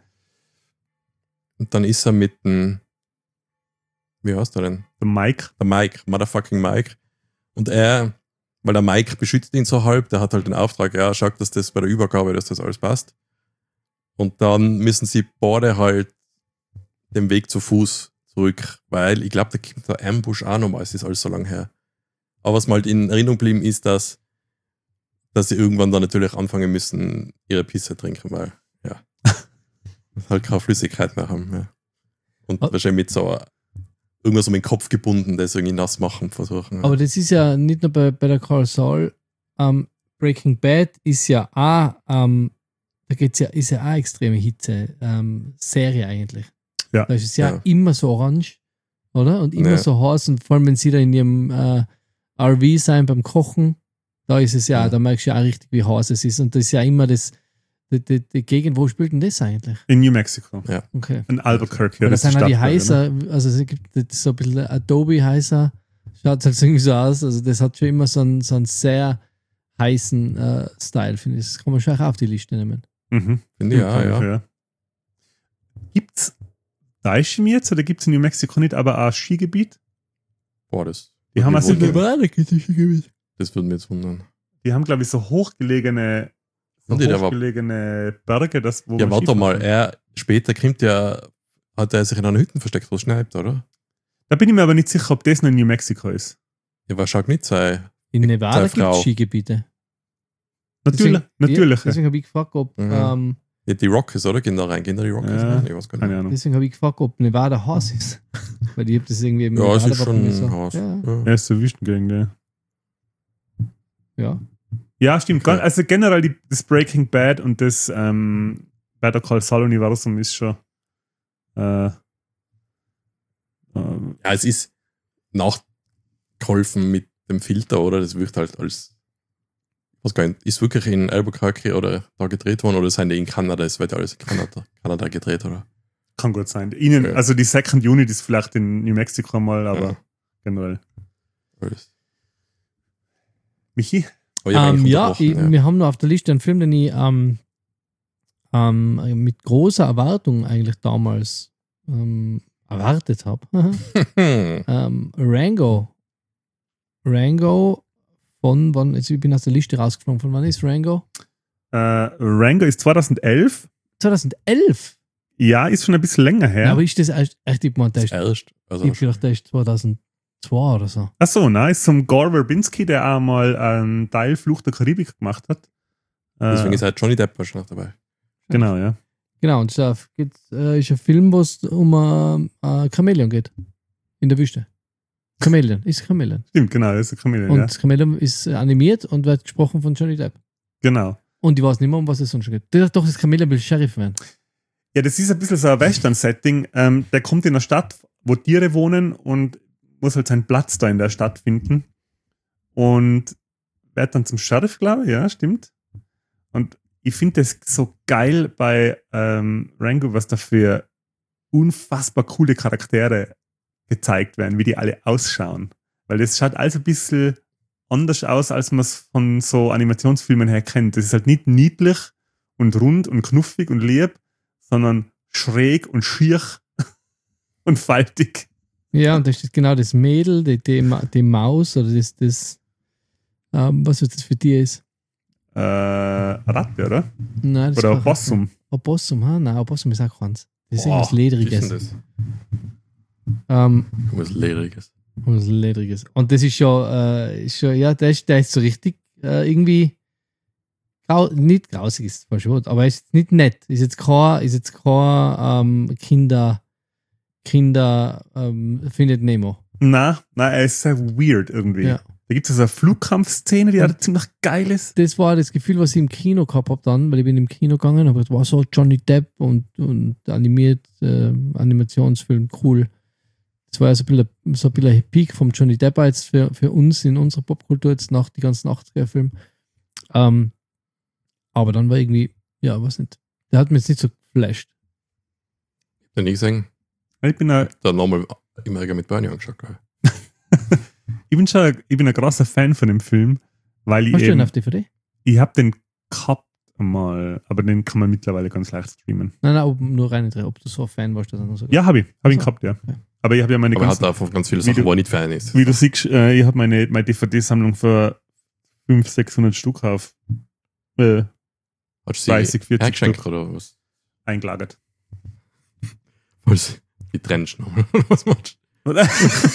Und dann ist er mit dem, wie heißt er denn? Der Mike. Der Mike, motherfucking Mike. Und er, weil der Mike beschützt ihn so halb, der hat halt den Auftrag, ja, schaut, dass das bei der Übergabe, dass das alles passt. Und dann müssen sie beide halt den Weg zu Fuß zurück, weil ich glaube, da kommt der Ambush auch nochmal, es ist alles so lang her. Aber was mir halt in Erinnerung geblieben ist, dass, dass sie irgendwann dann natürlich anfangen müssen, ihre Pisse trinken, weil, ja, halt keine Flüssigkeit mehr haben. Ja. Und Ah. wahrscheinlich mit so irgendwas um den Kopf gebunden, das irgendwie nass machen versuchen. Aber das ist ja nicht nur bei Better Call Saul. Ähm, Breaking Bad ist ja auch, ähm, da geht's ja, ist ja auch extreme Hitze. Ähm, Serie eigentlich. Ja. Da ist es ja, Ja. immer so orange, oder? Und immer Ja. so heiß. Und vor allem, wenn sie da in ihrem äh, R V sein beim Kochen, da ist es ja, Ja. da merkst du ja auch richtig, wie heiß es ist. Und das ist ja immer das, die, die, die Gegend, wo spielt denn das eigentlich? In New Mexico. Okay. In Albuquerque. Weil das ist die sind ja die Stadt, heißer, also es gibt das so ein bisschen Adobe heißer, schaut halt irgendwie so aus. Also das hat schon immer so einen, so einen sehr heißen äh, Style, finde ich. Das kann man schon auch auf die Liste nehmen. oder? Mhm. Finde ich auch, ja. ja. Gibt's, täusche ich mich jetzt, oder gibt es in New Mexico nicht, aber auch ein Skigebiet? Boah, das, Die haben würde also mich wundern. Nevada Das würde mich jetzt wundern. Die haben, glaube ich, so hochgelegene, so Und die, der war- hochgelegene Berge, das, wo Ja, man warte Skifahren mal, kann. er später kommt ja, hat er sich in einer Hütte versteckt, wo es schneit, oder? Da bin ich mir aber nicht sicher, ob das noch in New Mexico ist. Ja, was schaut nicht sein. In Nevada Seine gibt Frau. es Skigebiete. Natürlich, Deswegen- natürlich. Ja, deswegen habe ich gefragt, ob, Mhm. ähm, Ja, die Rockies, oder? Gehen da rein, gehen da die Rockies Ja, rein? Ich weiß gar Keine nicht. Ahnung. deswegen habe ich gefragt, ob Nevada heiß ist. Weil ich habe das irgendwie im Ja, es ist Nevada schon so. Haus. Ja, Ja. Er ist so Wüstengegend, ja. ja. Ja, stimmt. Okay. Also generell die, das Breaking Bad und das ähm, Better Call Saul Universum ist schon äh, ähm, Ja, es ist nachgeholfen mit dem Filter, oder? Das wirkt halt als. Was gar nicht, ist wirklich in Albuquerque oder da gedreht worden oder sind die in Kanada? Es wird ja alles in Kanada, Kanada gedreht, oder? kann gut sein. Ihnen, Ja. Also die Second Unit ist vielleicht in New Mexico mal, aber Ja. generell. Alles. Michi? Aber ich hab Ähm, eigentlich ja, unterbrochen, ich, wir haben noch auf der Liste einen Film, den ich ähm, ähm, mit großer Erwartung eigentlich damals ähm, erwartet habe. Hm. ähm, Rango. Rango von wann, jetzt, ich bin aus der Liste rausgeflogen, von wann ist Rango? Äh, Rango ist zweitausendelf. zweitausendelf? Ja, ist schon ein bisschen länger her. Ja, aber ist das echt, echt ich gemeint, der ist, Erst. Also ich hab gedacht, der ist zweitausendzwei oder so. Achso, nein, ist zum Gore Verbinski, der auch mal einen Teil Fluch der Karibik gemacht hat. Äh, deswegen ist halt Johnny Depp wahrscheinlich dabei. Genau, ja. Genau, und es ist, äh, ist ein Film, wo es um ein äh, Chamäleon geht. In der Wüste. Chameleon, ist Chameleon. Stimmt, genau, das ist ein Chameleon, Und ja. das Chameleon ist äh, animiert und wird gesprochen von Johnny Depp. Genau. Und ich weiß nicht mehr, um was es sonst geht. Doch, doch, das Chameleon will Sheriff werden. Ja, das ist ein bisschen so ein Western-Setting. Ähm, der kommt in eine Stadt, wo Tiere wohnen und muss halt seinen Platz da in der Stadt finden. Und wird dann zum Sheriff, glaube ich, ja, stimmt. Und ich finde das so geil bei ähm, Rango, was da für unfassbar coole Charaktere gezeigt werden, wie die alle ausschauen. Weil das schaut alles ein bisschen anders aus, als man es von so Animationsfilmen her kennt. Das ist halt nicht niedlich und rund und knuffig und lieb, sondern schräg und schier und faltig. Ja, und da steht genau das Mädel, die, die, Ma- die Maus oder das, das ähm, was das für Tier ist. Äh, Ratte, oder? Nein, das Oder ist kein Opossum. Ratte. Opossum, ha? Nein, Opossum ist auch keins. Das ist Boah, irgendwas wie ist denn Ledriges. das? Ähm, Was Ledriges. was Ledriges. Und das ist schon, äh, ist schon ja, der ist, der ist so richtig äh, irgendwie grau, nicht grausig ist falsch Wort, aber er ist nicht nett. Ist jetzt kein, ist jetzt kein ähm, Kinder, Kinder ähm, findet Nemo. Na, na, er ist sehr weird irgendwie. Ja. Da gibt es so eine Flugkampfszene, die halt ziemlich geil ist. Das war das Gefühl, was ich im Kino gehabt habe dann, weil ich bin im Kino gegangen, aber es war so Johnny Depp und, und animiert, äh, Animationsfilm, cool. Das war ja so ein bisschen, so ein bisschen ein Peak vom Johnny Depp jetzt für, für uns in unserer Popkultur jetzt nach die ganzen achtziger-Filmen. Ähm, aber dann war irgendwie, ja, was nicht. Der hat mich jetzt nicht so geflasht. Hab ich nie gesehen. Ich bin, ein, Da nochmal immer mit Bernie angeschaut, glaube ich. ich bin schon ich bin ein großer Fan von dem Film, weil ich Hast du den eben, auf D V D? ich habe den gehabt einmal, aber den kann man mittlerweile ganz leicht streamen. Nein, nein, ob, nur rein nicht, ob du so ein Fan warst, dass er noch so. Ja, habe ich. Habe ich ihn So. gehabt, ja. Okay. Aber ich habe ja meine Aber er ganzen, hat davon ganz viele wie Sachen, du- wo er nicht Fan ist. wie du siehst, äh, ich habe meine, meine D V D-Sammlung für fünfhundert, sechshundert Stück auf äh, Hast du dreißig, sie vierzig hergeschenkt Stück oder was? eingelagert. Was? Die trennst du nochmal. Was machst Oder?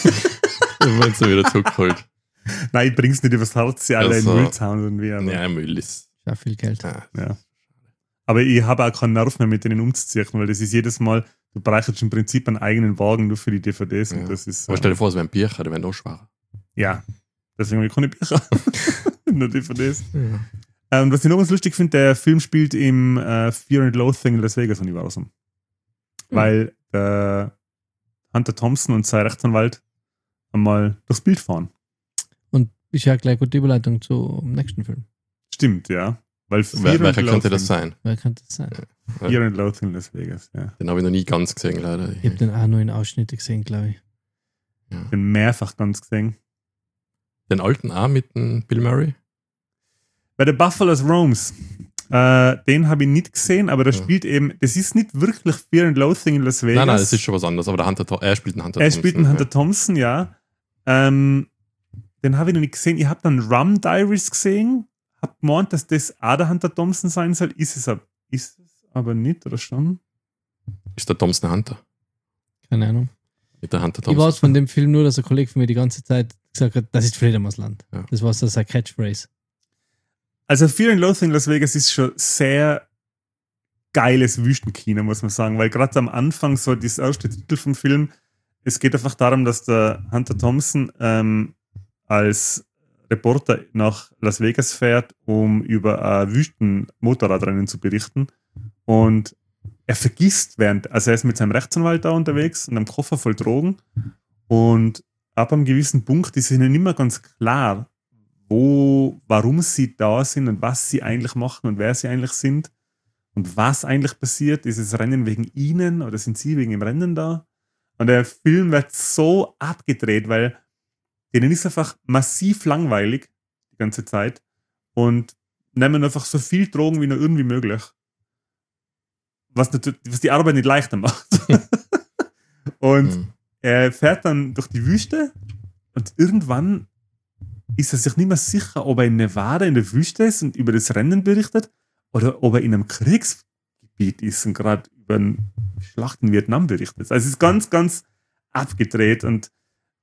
du? Dann werden sie wieder zurückgeholt. Nein, ich bring's nicht übers Herz, sie alle Also, in Müll zauen irgendwie. Aber, Ja, Müll ist. Ja, viel Geld. Ah, ja. aber ich habe auch keinen Nerv mehr, mit denen umzuziehen, weil das ist jedes Mal, du brauchst im Prinzip einen eigenen Wagen nur für die D V Ds. Ja. Und das ist, Aber äh, stell dir vor, es wären Bücher, die wären noch schwerer. ja, deswegen habe ich keine Bücher. Nur D V Ds. Ja. Ähm, was ich noch ganz lustig finde, der Film spielt im äh, Fear and Loathing in Las Vegas Universum. Hm. Weil der Hunter Thompson und sein Rechtsanwalt einmal durchs Bild fahren. Und ist ja gleich gute Überleitung zum nächsten Film. Stimmt, ja. Weil Fear Wer, and welcher könnte das Loathing- sein? Wer könnte das sein? Fear and Loathing in Las Vegas, ja. Den habe ich noch nie ganz gesehen, leider. Ich habe den auch nur in Ausschnitte gesehen, glaube ich. Ja. Den mehrfach ganz gesehen. Den alten auch mit dem Bill Murray? Bei The Buffalo's Roams, äh, den habe ich nicht gesehen, aber da Ja. spielt eben, das ist nicht wirklich Fear and Loathing in Las Vegas. Nein, nein, das ist schon was anderes. Aber der Hunter, Tho- er spielt einen Hunter Er Thompson, spielt einen Hunter ja. Thompson, ja. Ähm, den habe ich noch nicht gesehen. Ich habe dann Rum Diaries gesehen, habe gemeint, dass das auch der Hunter Thompson sein soll. Ist es, ab, ist es aber nicht, oder schon? Ist der Thompson ein Hunter? Keine Ahnung. Mit der Hunter Ich Thompson. weiß von dem Film nur, dass ein Kollege von mir die ganze Zeit gesagt hat, das ist Fledermausland. Ja. Das war so sein Catchphrase. Also Fear and Loathing in Las Vegas ist schon sehr geiles Wüstenkino, muss man sagen, weil gerade am Anfang so das erste Titel vom Film, es geht einfach darum, dass der Hunter Thompson ähm, als Reporter nach Las Vegas fährt, um über ein Wüstenmotorradrennen zu berichten, und er vergisst während, also er ist mit seinem Rechtsanwalt da unterwegs und einem Koffer voll Drogen, und ab einem gewissen Punkt ist ihnen nicht mehr ganz klar, wo, warum sie da sind und was sie eigentlich machen und wer sie eigentlich sind und was eigentlich passiert. Ist das Rennen wegen ihnen oder sind sie wegen dem Rennen da? Und der Film wird so abgedreht, weil denen ist einfach massiv langweilig die ganze Zeit und nehmen einfach so viel Drogen wie nur irgendwie möglich. Was, natürlich, was die Arbeit nicht leichter macht. Und Mhm. er fährt dann durch die Wüste und irgendwann ist er sich nicht mehr sicher, ob er in Nevada in der Wüste ist und über das Rennen berichtet oder ob er in einem Kriegsgebiet ist und gerade über eine Schlacht in Vietnam berichtet. Also es ist ganz, ganz abgedreht und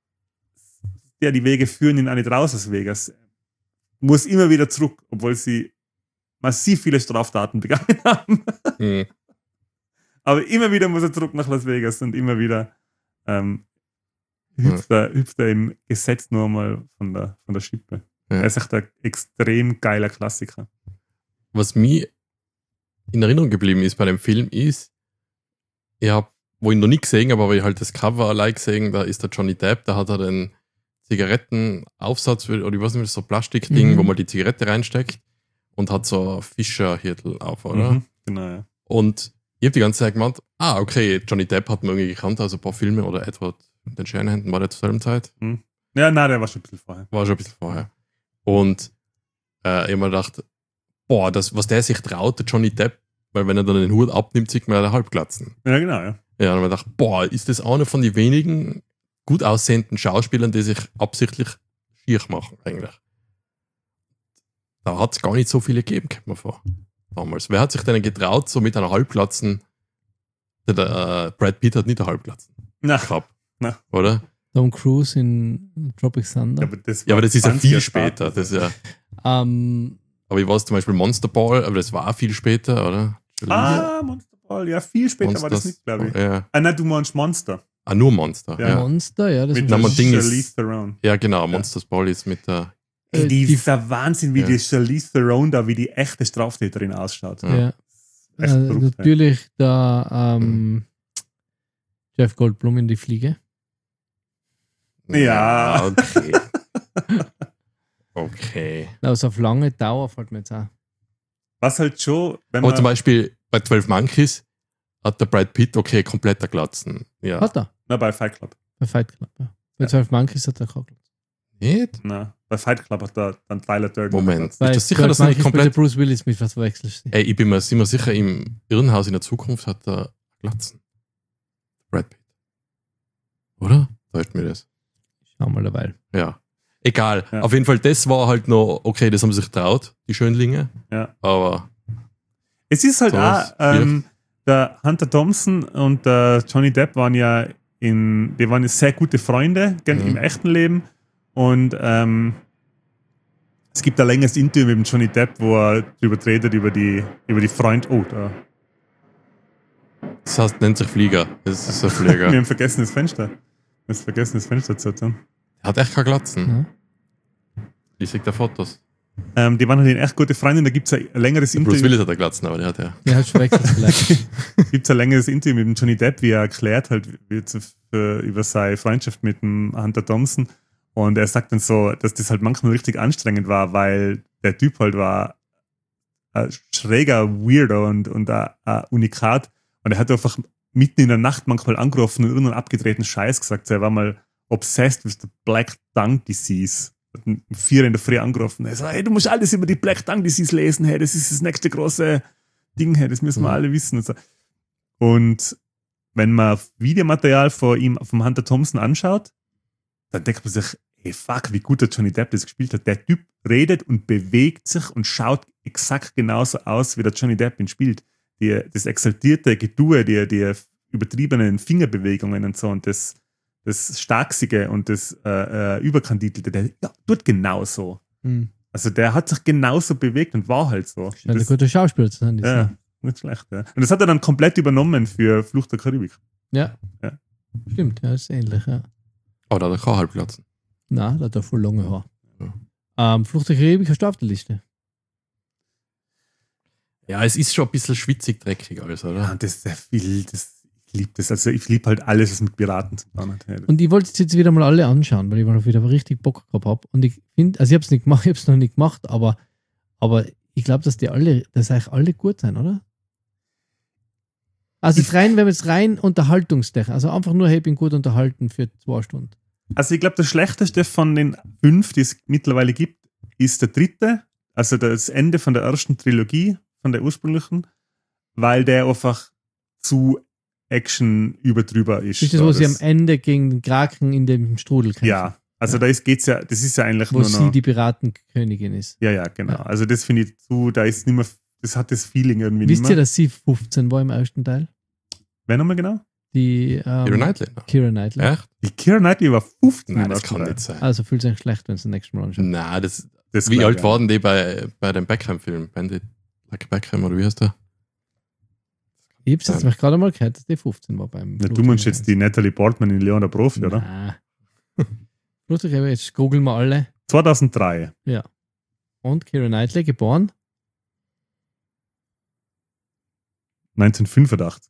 ja, die Wege führen ihn auch nicht raus aus Vegas. Muss immer wieder zurück, obwohl sie massiv viele Straftaten begangen haben. Mhm. Aber immer wieder muss er zurück nach Las Vegas und immer wieder ähm, hüpft, er, hüpft er im Gesetz nur mal von der, von der Schippe. Ja. Er ist echt ein extrem geiler Klassiker. Was mir in Erinnerung geblieben ist bei dem Film ist, ich habe, wo ich noch nie gesehen habe, aber ich halt das Cover allein gesehen, da ist der Johnny Depp, da hat er den Zigarettenaufsatz, oder ich weiß nicht, so ein Plastikding, Mhm. wo man die Zigarette reinsteckt und hat so ein Fischerhirtel auf, oder? Mhm, genau, ja. Und ich habe die ganze Zeit gemeint, ah, okay, Johnny Depp hat man irgendwie gekannt, also ein paar Filme, oder Edward den Shatterhand, war der zur selben Zeit? Ja, nein, der war schon ein bisschen vorher. War schon ein bisschen vorher. Und äh, ich habe mir gedacht, boah, das, was der sich traut, der Johnny Depp, weil wenn er dann den Hut abnimmt, sieht man ja Halbglatzen. Ja, genau, ja. Ja, und dann habe ich gedacht, boah, ist das einer von den wenigen gut aussehenden Schauspielern, die sich absichtlich schier machen, eigentlich. Da hat es gar nicht so viele gegeben, kommt mir vor. Damals. Wer hat sich denn getraut, so mit einer Halbglatzen? Der, der äh, Brad Pitt hat nicht eine Halbglatzen Na, gehabt. Na. Oder? Tom Cruise in Tropic Thunder. ja, aber das, Ja, aber das ist ja zwanziger viel später. Das ist ja, Ähm, aber ich weiß zum Beispiel Monster Ball, aber das war auch viel später, oder? Ah, Monster Ball. Ja, viel später war das nicht, glaube ich. Ja. Ah, nein, du meinst Monster. Ah, nur Monster. Ja. Ja, Monster, ja, das Mit ist Na, man Ding ist- Charlize Theron. ja genau. Monsters Ball ist mit der. Ey, Äh, die, die- ist der Wahnsinn, wie Ja. die Charlize Theron da, wie die echte Straftäterin ausschaut. Ja. ja. Echt Äh, verrückt, ja. natürlich der ähm, Jeff Goldblum in die Fliege. Ja. Okay. Okay. Also auf lange Dauer fällt mir jetzt auch. Was halt schon, wenn Aber man... zum Beispiel bei zwölf Monkeys hat der Brad Pitt, okay, kompletter Glatzen. Ja. Hat er. Na, bei Fight Club. Bei Fight Club, ja. Bei Ja. zwölf Monkeys hat er gehabt. Nicht? Na, bei Fight Club hat der, dann Tyler Durden. Moment. Ist Bei das sicher, zwölf dass er nicht Monkeys komplett. mit der Bruce Willis mit was verwechselst du? Ey, ich bin mir immer sicher, im Irrenhaus in der Zukunft hat er Glatzen. Brad Pitt. Oder? Täuscht mir das? Schau mal dabei. Ja. Egal. Ja. Auf jeden Fall, das war halt noch, okay, das haben sie sich getraut, die Schönlinge. Ja. Aber Es ist halt So auch, ist- ähm, der Hunter Thompson und der Johnny Depp waren ja in, die waren ja sehr gute Freunde gell, Mhm. im echten Leben. Und ähm, es gibt ein längeres Interview mit dem Johnny Depp, wo er darüber redet, über die, über die Freund. Oh, da. das heißt, nennt sich Flieger. Das ist ein Wir Flieger. haben vergessen das Fenster. Wir haben vergessen das Fenster zu tun. Er hat echt keine Glatzen. Ja. Ich sehe da Fotos. Ähm, die waren halt echt gute Freunde. Da gibt es ein längeres Bruce Interview. Willis hat eine Glatzen, aber der hat ja. Der hat verwechselt vielleicht. Gibt es ein längeres Interview mit dem Johnny Depp, wie er erklärt halt wie zu, für, über seine Freundschaft mit dem Hunter Thompson. Und er sagt dann so, dass das halt manchmal richtig anstrengend war, weil der Typ halt war ein schräger Weirdo und, und ein, ein Unikat. Und er hat einfach mitten in der Nacht manchmal angerufen und irgendeinen abgedrehten Scheiß gesagt. Er war mal obsessed with the Black Tongue Disease. Hat um vier in der Früh angerufen. Er sagt, hey, du musst alles über die Black Tongue Disease lesen, hey, das ist das nächste große Ding, hey, das müssen wir Mhm. alle wissen. Und, so. Und wenn man Videomaterial von ihm, vom Hunter Thompson anschaut, dann denkt man sich, hey, fuck, wie gut der Johnny Depp das gespielt hat. Der Typ redet und bewegt sich und schaut exakt genauso aus, wie der Johnny Depp ihn spielt. Die, das exaltierte Getue, die, die übertriebenen Fingerbewegungen und so und das, das Starksige und das äh, äh, Überkandidelte, der ja, tut genauso. Hm. Also der hat sich genauso bewegt und war halt so. Scheint ein Das, guter Schauspieler zu sein. ja, nicht schlecht. Ja. Und das hat er dann komplett übernommen für Flucht der Karibik. ja. Ja. Stimmt, ja, ist ähnlich, ja. Aber da hat er keine Halbglatzen. Nein, der hat ja voll lange Haar. Ja. Ähm, Flucht der Karibik hast du auf der Liste. Ja, es ist schon ein bisschen schwitzig dreckig alles, Ja, oder? und das ist sehr viel. Das, ich liebe das. Also ich liebe halt alles, was mit Piraten zu tun hat. Ja, das- Und ich wollte es jetzt wieder mal alle anschauen, weil ich mal wieder richtig Bock gehabt habe. Und ich finde, also ich habe es nicht gemacht, ich habe es noch nicht gemacht, aber, aber ich glaube, dass die alle, dass eigentlich alle gut sein, oder? Also jetzt rein, wenn wir jetzt rein Unterhaltungstechnik, also einfach nur, hey, ich bin gut unterhalten für zwei Stunden. Also ich glaube, das Schlechteste von den fünf, die es mittlerweile gibt, ist der dritte. Also das Ende von der ersten Trilogie, von der ursprünglichen, weil der einfach zu Action überdrüber ist. Ist das, So, wo sie am das- Ende gegen den Kraken in dem Strudel kämpfen? Ja, also Ja. da ist, geht's ja, das ist ja eigentlich Wo nur sie noch. die Piratenkönigin ist. Ja, ja, genau. Ja. Also das finde ich zu, da ist nicht mehr, das hat das Feeling irgendwie Wisst nicht ihr, mehr. dass sie fünfzehn war im ersten Teil? Wer nochmal genau? Die ähm, Keira Knightley. Keira Knightley. Echt? Die Keira Knightley war fünfzehn. Nein, im das ersten kann Teil. nicht sein. Also fühlt sich schlecht, wenn es das nächste Mal anschaut. Nein, das, Das wie glaub alt ich, waren die bei, bei dem Beckham-Film? Bandit Like Beckham oder wie heißt der? Ich hab's jetzt Ja. mich gerade mal gehört, dass die fünfzehn war beim Ja, du meinst jetzt die Natalie Portman in Leon der Profi, oder? Nein. Flugzeug, jetzt googeln wir alle. zweitausenddrei. Und Keira Knightley, geboren? neunzehnhundertfünfundachtzig.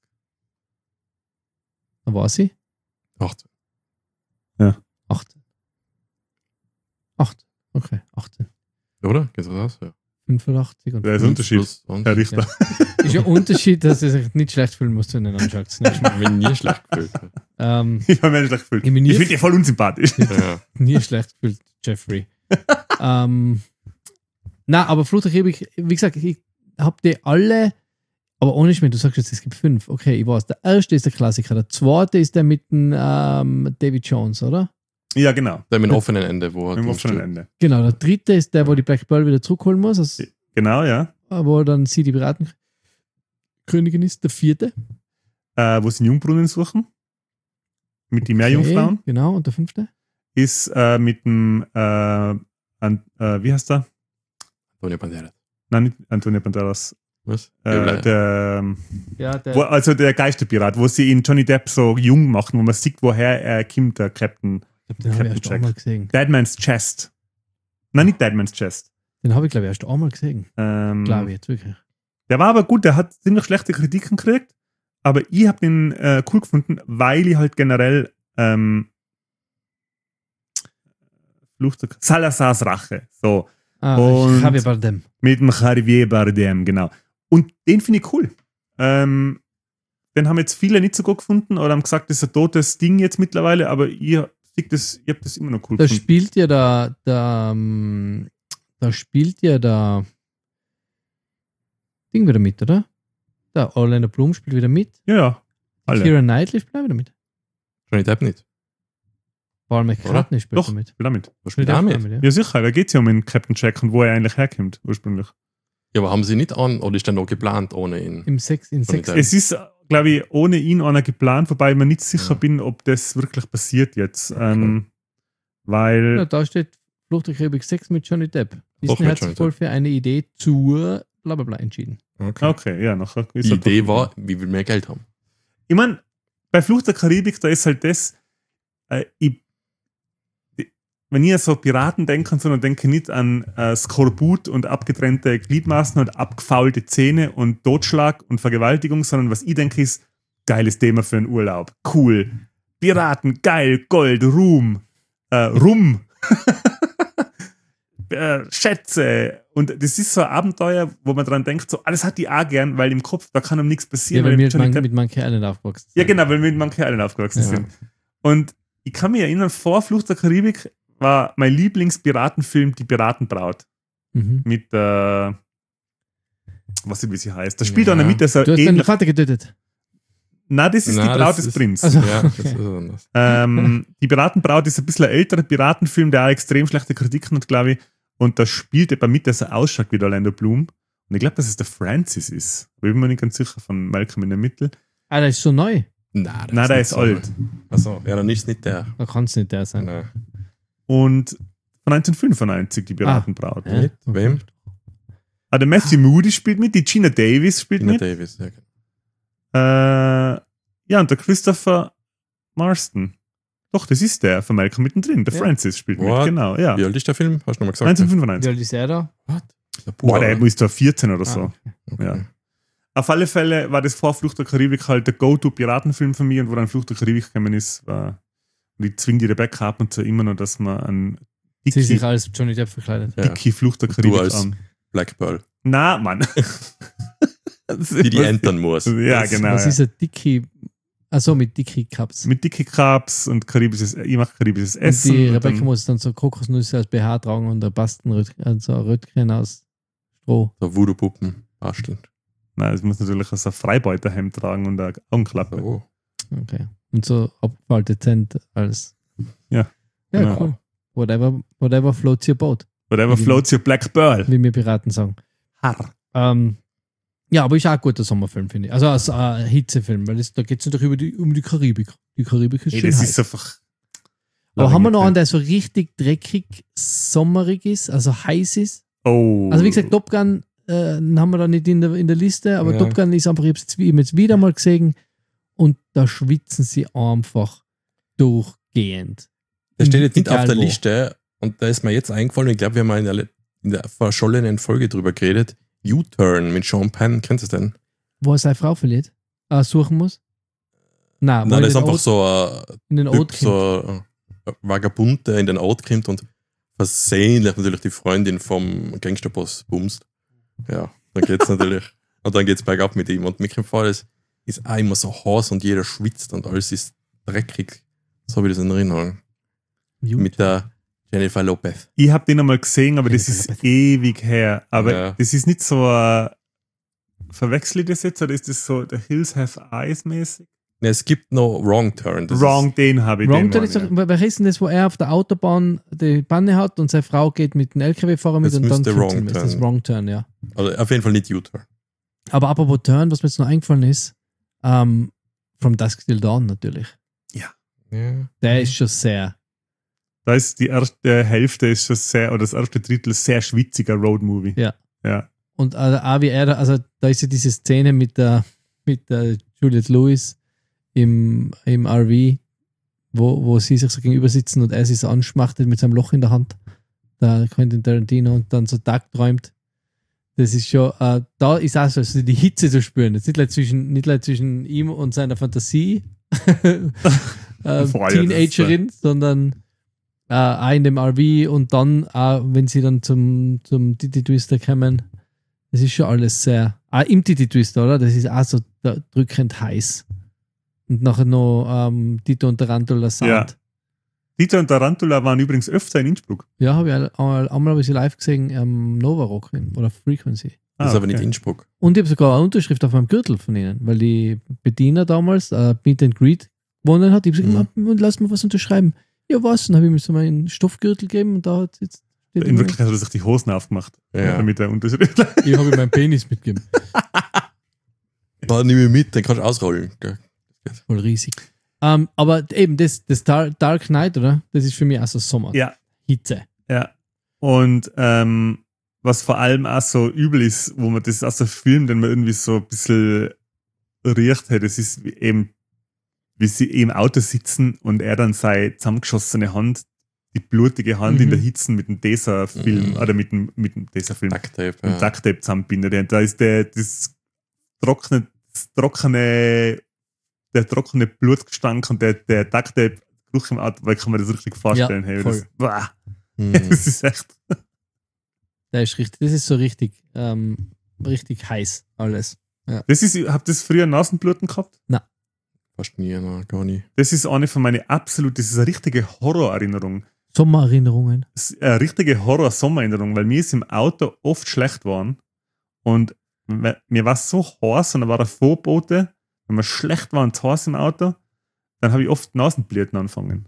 Da war sie? achtzehn. achtzehn. achtzehn. Okay, achtzehn. Oder? Geht das aus? Ja. fünfundachtzig und Der ist ein Unterschied, Plus zwanzig. Herr Richter. ist ein Unterschied, dass es sich nicht schlecht fühlen muss, wenn du ihn anschaust. Ich habe mich nie schlecht gefühlt. ähm, Ich habe mich schlecht gefühlt. Ich bin Ich nie- finde dich voll unsympathisch. Ja. nie schlecht gefühlt, Jeffrey. ähm, na, aber Fluch der Karibik, wie gesagt, ich habe die alle, aber ohne Schmäh, du sagst jetzt, es gibt fünf. Okay, ich weiß. Der erste ist der Klassiker, der zweite ist der mit dem ähm, David Jones, oder? Ja, genau. Der mit dem offenen Ende, wo er Im drauf offenen steht. Ende. Genau, der dritte ist der, wo die Black Pearl wieder zurückholen muss, also, Genau, ja. wo dann sie die Piratenkönigin ist. Der vierte. Äh, wo sie einen Jungbrunnen suchen. Mit den Meerjungfrauen. Okay, genau, und der fünfte? Ist äh, mit dem, äh, an, äh, wie heißt der? Antonio Banderas. Nein, nicht Antonio Banderas. Was? Äh, Ja, der, ähm, Ja, der. wo, also der Geisterpirat, wo sie ihn Johnny Depp so jung machen, wo man sieht, woher er kommt, der Captain. Ich glaub, den habe ich erst Captain einmal gesehen. Deadman's Chest. Nein, nicht Deadman's Chest. Den habe ich, glaube ich, erst einmal gesehen. Ähm, Glaube ich jetzt wirklich. Der war aber gut, der hat ziemlich schlechte Kritiken gekriegt, aber ich habe den äh, cool gefunden, weil ich halt generell ähm, Flucht der Salazars Rache, so, Ah, Und- Javier Bardem. mit dem Javier Bardem, genau. Und den finde ich cool. Ähm, den haben jetzt viele nicht so gut gefunden oder haben gesagt, das ist ein totes Ding jetzt mittlerweile, aber ihr das, ich habe das immer noch cool Da gefunden. spielt ja da, da, ähm, da spielt ja da Ding wieder mit, oder? Da Orlando Bloom spielt wieder mit. Ja, ja, alle. Keira Knightley spielt auch wieder mit. Johnny Depp nicht. Paul McCartney spielt Doch, da mit. spiel damit. Was spielt Spielt er auch mit? mit, ja. Ja, sicher, da geht es ja um den Captain Jack und wo er eigentlich herkommt, ursprünglich. Ja, aber haben sie nicht an, oder ist der noch geplant ohne ihn? Im Sex, in Johnny Sex. Depp. Es ist, glaube ich, ohne ihn einer geplant, wobei ich mir nicht sicher Ja. bin, ob das wirklich passiert jetzt. Okay. Ähm, weil, Ja, da steht Flucht der Karibik sechs mit Johnny Depp. Disney mit hat Johnny sich wohl Depp. für eine Idee zur blablabla entschieden. Okay. okay, ja, nachher ist Die er Idee doch- war, wie wir mehr Geld haben. Ich meine, bei Flucht der Karibik, da ist halt das, äh, ich, die- wenn ich an so Piraten denke, und so, dann denke ich nicht an äh, Skorbut und abgetrennte Gliedmaßen und abgefaulte Zähne und Totschlag und Vergewaltigung, sondern was ich denke ist, geiles Thema für einen Urlaub. Cool. Piraten, geil, Gold, Ruhm, äh, Rum, äh, Schätze. Und das ist so ein Abenteuer, wo man dran denkt, so, alles hat die auch gern, weil im Kopf, da kann um nichts Ja, passieren. weil weil wir Johnny mit, Depp- mit Monkey Island aufgewachsen ja, sind. genau, weil wir mit Monkey Island aufgewachsen Ja. sind. Und ich kann mich erinnern, vor Flucht der Karibik war mein Lieblingspiratenfilm Die Piratenbraut. Mhm. Mit, äh, was weiß ich, wie sie heißt. Da spielt Ja. einer mit, der so Du hast deinen ähnlich. Vater getötet. Nein, das ist Na, die das Braut des ist- Prinz. Also, Ja, das okay. ist anders. Ähm, die Piratenbraut ist ein bisschen ein älterer Piratenfilm, der auch extrem schlechte Kritiken hat, glaube ich. Und da spielt jemand mit, der so ausschaut wie der Orlando Bloom. Und ich glaube, dass es der Francis ist. Aber ich bin mir nicht ganz sicher, von Malcolm in der Mitte. Ah, der ist so neu. Nein, Nein, der nicht ist so alt. Achso, ja, dann ist es nicht der. Da kann es nicht der sein. Nein. Und von neunzehnhundertfünfundneunzig, die Piratenbraut. Ja. Mit Okay. wem? Ah, der Matthew Moody spielt mit, die Gina Davis spielt Tina mit. Davis. Ja, genau. Äh, ja, und der Christopher Marston. Doch, das ist der von Malcolm mittendrin. Der Ja. Francis spielt mit, What? genau, ja. Wie alt ist der Film? Hast du nochmal gesagt? Wie neunzehnhundertfünfundneunzig. alt ist er da? What? Der Boah, der Bruder. ist da vierzehn oder so. Ah, okay. Ja. Auf alle Fälle war das vor Flucht der Karibik halt der Go-To-Piratenfilm von mir und wo dann Flucht der Karibik gekommen ist, war, und ich zwinge die Rebecca ab und zu immer noch, dass man einen Sie sich dicke, als Johnny Depp verkleidet. Ja. dicke Flucht der Und du Karibik als- an. Black Pearl. Na, Mann. Die die entern muss. Ja, Das- genau. Was ja. ist ein Dicky? Achso, mit Dicky Cups. Mit dicke Cups und karibisches, ich mache karibisches Und Essen. die und Rebecca dann- muss dann so Kokosnüsse als B H tragen und ein Bastenrötchen, also ein Rötchen aus Stroh. So Voodoo-Puppen basteln. Nein, es muss natürlich so ein Freibeuterhemd tragen und eine Augenklappe. Oh. Okay. Und so abgefallen dezent als. Ja. Ja, Genau. cool. Whatever, whatever floats your boat, Whatever floats your black pearl. wie wir Piraten sagen. Harr. Ähm, ja, aber ist auch ein guter Sommerfilm, finde ich. Also als äh, Hitzefilm, weil das, da geht es natürlich über die, um die Karibik. Die Karibik ist Ey, schön das heiß. ist einfach. Aber haben wir noch einen, der so richtig dreckig, sommerig ist, also heiß ist? Oh. Also wie gesagt, Top Gun äh, haben wir da nicht in der, in der Liste, aber Ja. Top Gun ist einfach, ich habe es jetzt wieder mal gesehen und da schwitzen sie einfach durchgehend. Der steht jetzt nicht Egal auf der wo. Liste und da ist mir jetzt eingefallen, ich glaube, wir haben mal in der, in der verschollenen Folge drüber geredet. U-Turn mit Sean Penn, kennst du es denn? Wo er seine Frau verliert? Ah, suchen muss? Nein, Nein, wo das ist in den einfach Ort- so ein in den Typ, Ort kommt. so ein Vagabund, der in den Ort kommt und versehentlich natürlich die Freundin vom Gangsterboss bumst. Ja, dann geht's natürlich. Und dann geht's bergab mit ihm. Und mir kommt vor, es ist auch immer so heiß und jeder schwitzt und alles ist dreckig. So wie das in Erinnerung. Gut. Mit der Jennifer Lopez. Ich habe den einmal gesehen, aber das Jennifer ist ewig her. Aber Ja. das ist nicht so ein. Verwechsel ich das jetzt oder ist das so The Hills Have Eyes mäßig? Ne, es gibt noch Wrong Turn. Das Wrong, den habe ich. Wrong den Turn meine ist doch, ich. wer ist denn das, wo er auf der Autobahn die Panne hat und seine Frau geht mit dem L K W-Fahrer mit Das und dann müsste kommt sie Wrong ihm. Das ist Turn. Wrong Turn, ja. Ist, also auf jeden Fall nicht U-Turn. Aber apropos Turn, was mir jetzt noch eingefallen ist, ähm, From Dusk Till Dawn natürlich. Ja. Der ist schon sehr, Da ist die erste Hälfte ist schon sehr, oder das erste Drittel sehr schwitziger Roadmovie. Ja. Ja. und äh, auch wie er, da- also da ist ja diese Szene mit der, mit der Juliette Lewis im, im R V, wo, wo sie sich so gegenüber sitzen und er sich so anschmachtet mit seinem Loch in der Hand, der Quentin Tarantino, und dann so Tag träumt. Das ist schon, äh, da ist auch so also die Hitze zu spüren. Jetzt nicht gleich zwischen, nicht gleich zwischen ihm und seiner Fantasie, äh, Boah, ja, das ist, Teenagerin, sondern äh, auch in dem R V und dann auch, wenn sie dann zum, zum Titty Twister kommen, das ist schon alles sehr, auch im Titty Twister, oder? Das ist auch so da- drückend heiß. Und nachher noch ähm, Tito und Tarantula Sound. Ja. Dieter und Tarantula waren übrigens öfter in Innsbruck. Ja, habe ich einmal, einmal habe ich sie live gesehen am Nova Rock oder Frequency. Das ist Ah, aber nicht okay. Innsbruck. Und ich habe sogar eine Unterschrift auf meinem Gürtel von ihnen, weil die Bediener damals äh, Meet and Greet gewonnen hat. Ich habe gesagt, Mhm. "Ma, lass mir was unterschreiben." Ja, was? Dann habe ich mir so meinen Stoffgürtel gegeben und da hat jetzt. steht In immer- Wirklichkeit hat er sich die Hosen aufgemacht. Ja. Damit er Unterschrift. Ich habe ihm meinen Penis mitgegeben. Da nehme ich mit, den kannst du ausrollen. Gell? Voll riesig. Ähm, aber eben, das, das Dar- Dark Knight, oder? Das ist für mich auch so Sommer. Ja. Hitze. Ja. Und ähm, was vor allem auch so übel ist, wo man das ist auch so ein Film, den man irgendwie so ein bisschen riecht hat, das ist wie eben, wie sie im Auto sitzen und er dann seine zusammengeschossene Hand, die blutige Hand Mhm. in der Hitze mit dem Tesa-Film, Mhm. oder mit dem, mit dem Tesa-Film, Ducktape. mit dem Ja. Ducktape zusammenbindet. Und da ist der, das trockene, das trockene, der trockene Blutgestank und der, der Ducktape-Geruch im Auto, weil ich kann mir das richtig vorstellen. Ja, hey, voll. das, bah, Mhm. das ist echt. Der ist richtig, das ist so richtig, ähm, richtig heiß alles. Das ist, habt ihr das früher Nasenbluten gehabt? Fast nie, nein, gar nicht. Das ist eine von meinen absoluten, das ist eine richtige Horrorerinnerung. Sommererinnerungen. Das ist eine richtige Horror-Sommererinnerung, weil mir ist im Auto oft schlecht geworden und me- mir war es so heiß und da war der Vorbote, wenn mir schlecht war und zu heiß im Auto, dann habe ich oft Nasenbluten angefangen.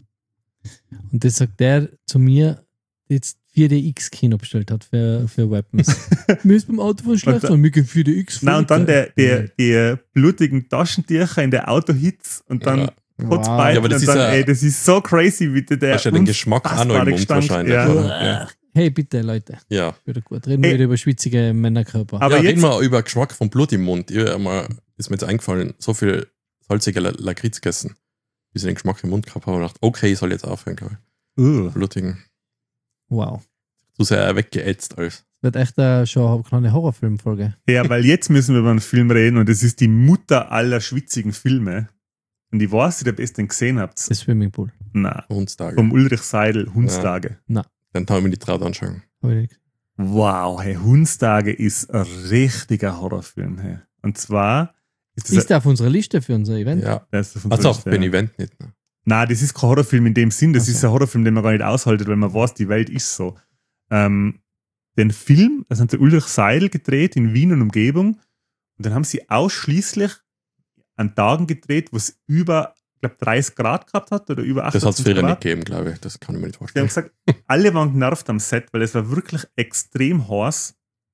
Und das sagt der zu mir, der jetzt vier D X-Kino bestellt hat für, für Weapons. Mir ist beim Auto von schlecht, Und da- sondern mir geht vier D X. Nein, und dann der, der, Mhm. die blutigen Taschentücher in der Autohitze und dann Ja. kurz Wow. beißen Ja, aber das und ist dann, ja- ey, das ist so crazy, wie der, der Hast ja den Geschmack auch noch im unfassbare Mund Gestank, wahrscheinlich. ja. oder? Ja. Hey, bitte, Leute. ja. Wieder gut. Reden wir Hey. wieder über schwitzige Männerkörper. Aber ja, jetzt- reden wir über Geschmack von Blut im Mund. Ich, einmal ist mir jetzt eingefallen, so viel salzige La- Lakritz gegessen, bis ich den Geschmack im Mund gehabt habe und dachte, okay, ich soll jetzt aufhören, glaube ich. Ugh. Blutigen. Wow. Zu sehr weggeätzt alles. Wird echt äh, schon eine kleine Horrorfilmfolge. Ja, weil jetzt müssen wir über einen Film reden und das ist die Mutter aller schwitzigen Filme. Und ich weiß nicht, ob ihr es denn gesehen habt. Das Swimmingpool. Nein, Hundstage. vom Ulrich Seidel, Hundstage. Dann haben wir die Traut anschauen. Hab ich nicht gesehen. Wow, hey, Hundstage ist ein richtiger Horrorfilm. Hey. Und zwar ist das, Ist der auf unserer Liste für unser Event? Ja. das ist Also auf dem Event nicht. Ne? Nein, das ist kein Horrorfilm in dem Sinn. Das Ach so. ist ein Horrorfilm, den man gar nicht aushaltet, weil man weiß, die Welt ist so. Ähm, den Film, das hat der Ulrich Seidel gedreht in Wien und Umgebung. Und dann haben sie ausschließlich an Tagen gedreht, wo es über, ich glaube, dreißig Grad gehabt hat oder über Das hat es achtundzwanzig früher nicht Grad. gegeben, glaube ich. Das kann ich mir nicht Die haben vorstellen. gesagt, alle waren genervt am Set, weil es war wirklich extrem heiß.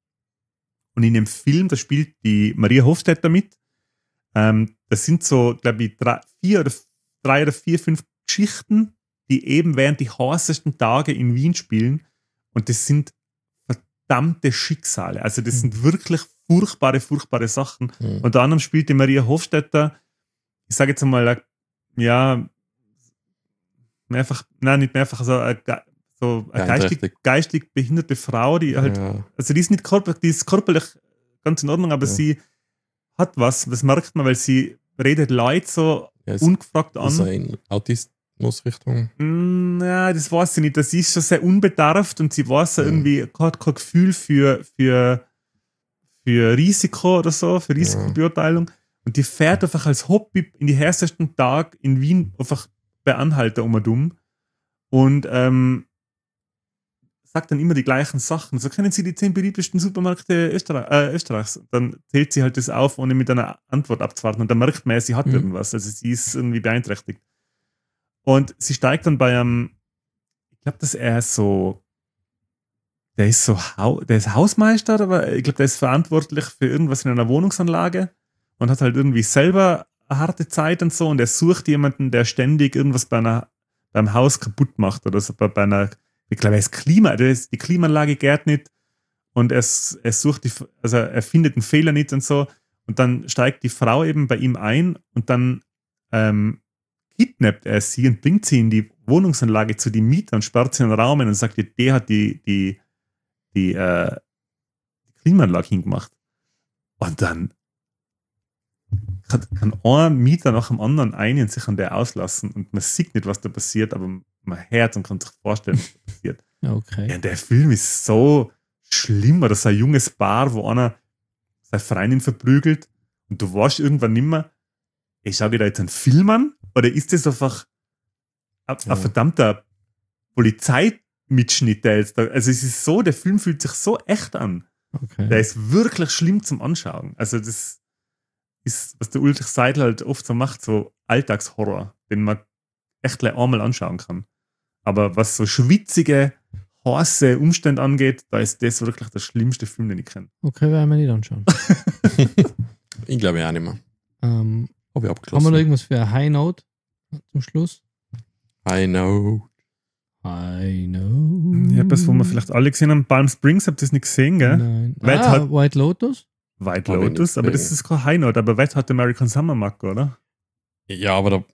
Und in dem Film, da spielt die Maria Hofstetter mit. Ähm, das sind so, glaube ich, drei, vier oder drei oder vier, fünf Geschichten, die eben während die heißesten Tage in Wien spielen. Und das sind verdammte Schicksale. Also das sind wirklich furchtbare, furchtbare Sachen. Mhm. Unter anderem spielt die Maria Hofstetter, ich sage jetzt einmal, ja, mehrfach, nein, nicht mehrfach, also eine, so eine geistig, geistig behinderte Frau, die halt, ja. also die ist nicht körperlich, die ist körperlich ganz in Ordnung, aber ja. sie hat was, das merkt man, weil sie redet Leute so ja, ungefragt an. Ist das in Autismusrichtung? Mm, ja, das weiß sie nicht. Das ist schon sehr unbedarft und sie weiß ja. irgendwie, hat kein Gefühl für, für, für Risiko oder so, für Risikobeurteilung. Ja. Und die fährt einfach als Hobby in die härtesten Tag in Wien einfach bei Anhalter um und um und ähm, sagt dann immer die gleichen Sachen. So kennen Sie die zehn beliebtesten Supermärkte Österreich, äh, Österreichs. Dann zählt sie halt das auf, ohne mit einer Antwort abzuwarten. Und dann merkt man, sie hat mhm. irgendwas. Also sie ist irgendwie beeinträchtigt. Und sie steigt dann bei einem, ich glaube, dass er so, der ist so, der ist Hausmeister, aber ich glaube, der ist verantwortlich für irgendwas in einer Wohnungsanlage und hat halt irgendwie selber eine harte Zeit und so. Und er sucht jemanden, der ständig irgendwas bei einer, beim Haus kaputt macht oder so bei, bei einer, ich glaube, er ist Klima, der ist, die Klimaanlage gärt nicht und er, er sucht die, also er findet einen Fehler nicht und so. Und dann steigt die Frau eben bei ihm ein und dann ähm, kidnappt er sie und bringt sie in die Wohnungsanlage zu den Mietern, sperrt sie in den Raum und sagt, der hat die, die, die, äh, die Klimaanlage hingemacht. Und dann kann, kann ein Mieter nach dem anderen ein und sich an der auslassen und man sieht nicht, was da passiert, aber man hört und kann sich vorstellen, was da passiert. Okay. Ja, der Film ist so schlimm, oder so ein junges Paar, wo einer seine Freundin verprügelt und du weißt irgendwann nicht mehr, ich schau dir da jetzt einen Film an oder ist das einfach ein, ja. ein verdammter Polizeimitschnitt, der jetzt da, also es ist so, der Film fühlt sich so echt an. Okay. Der ist wirklich schlimm zum Anschauen. Also das ist, was der Ulrich Seidel halt oft so macht, so Alltagshorror, den man echt gleich einmal anschauen kann. Aber was so schwitzige, heiße Umstände angeht, da ist das wirklich der schlimmste Film, den ich kenne. Okay, werden wir nicht anschauen. Ich glaube ja auch nicht mehr. Ähm, Habe ich haben abgeschlossen. wir noch irgendwas für eine High Note zum Schluss? I know. I know. Ja, etwas, wo wir vielleicht alle gesehen haben. Palm Springs, habt ihr das nicht gesehen, gell? Nein. White, ah, Hot, White Lotus? White Lotus, aber das ist kein High Note, aber White Hot American Summer Marke, oder? Ja, aber da,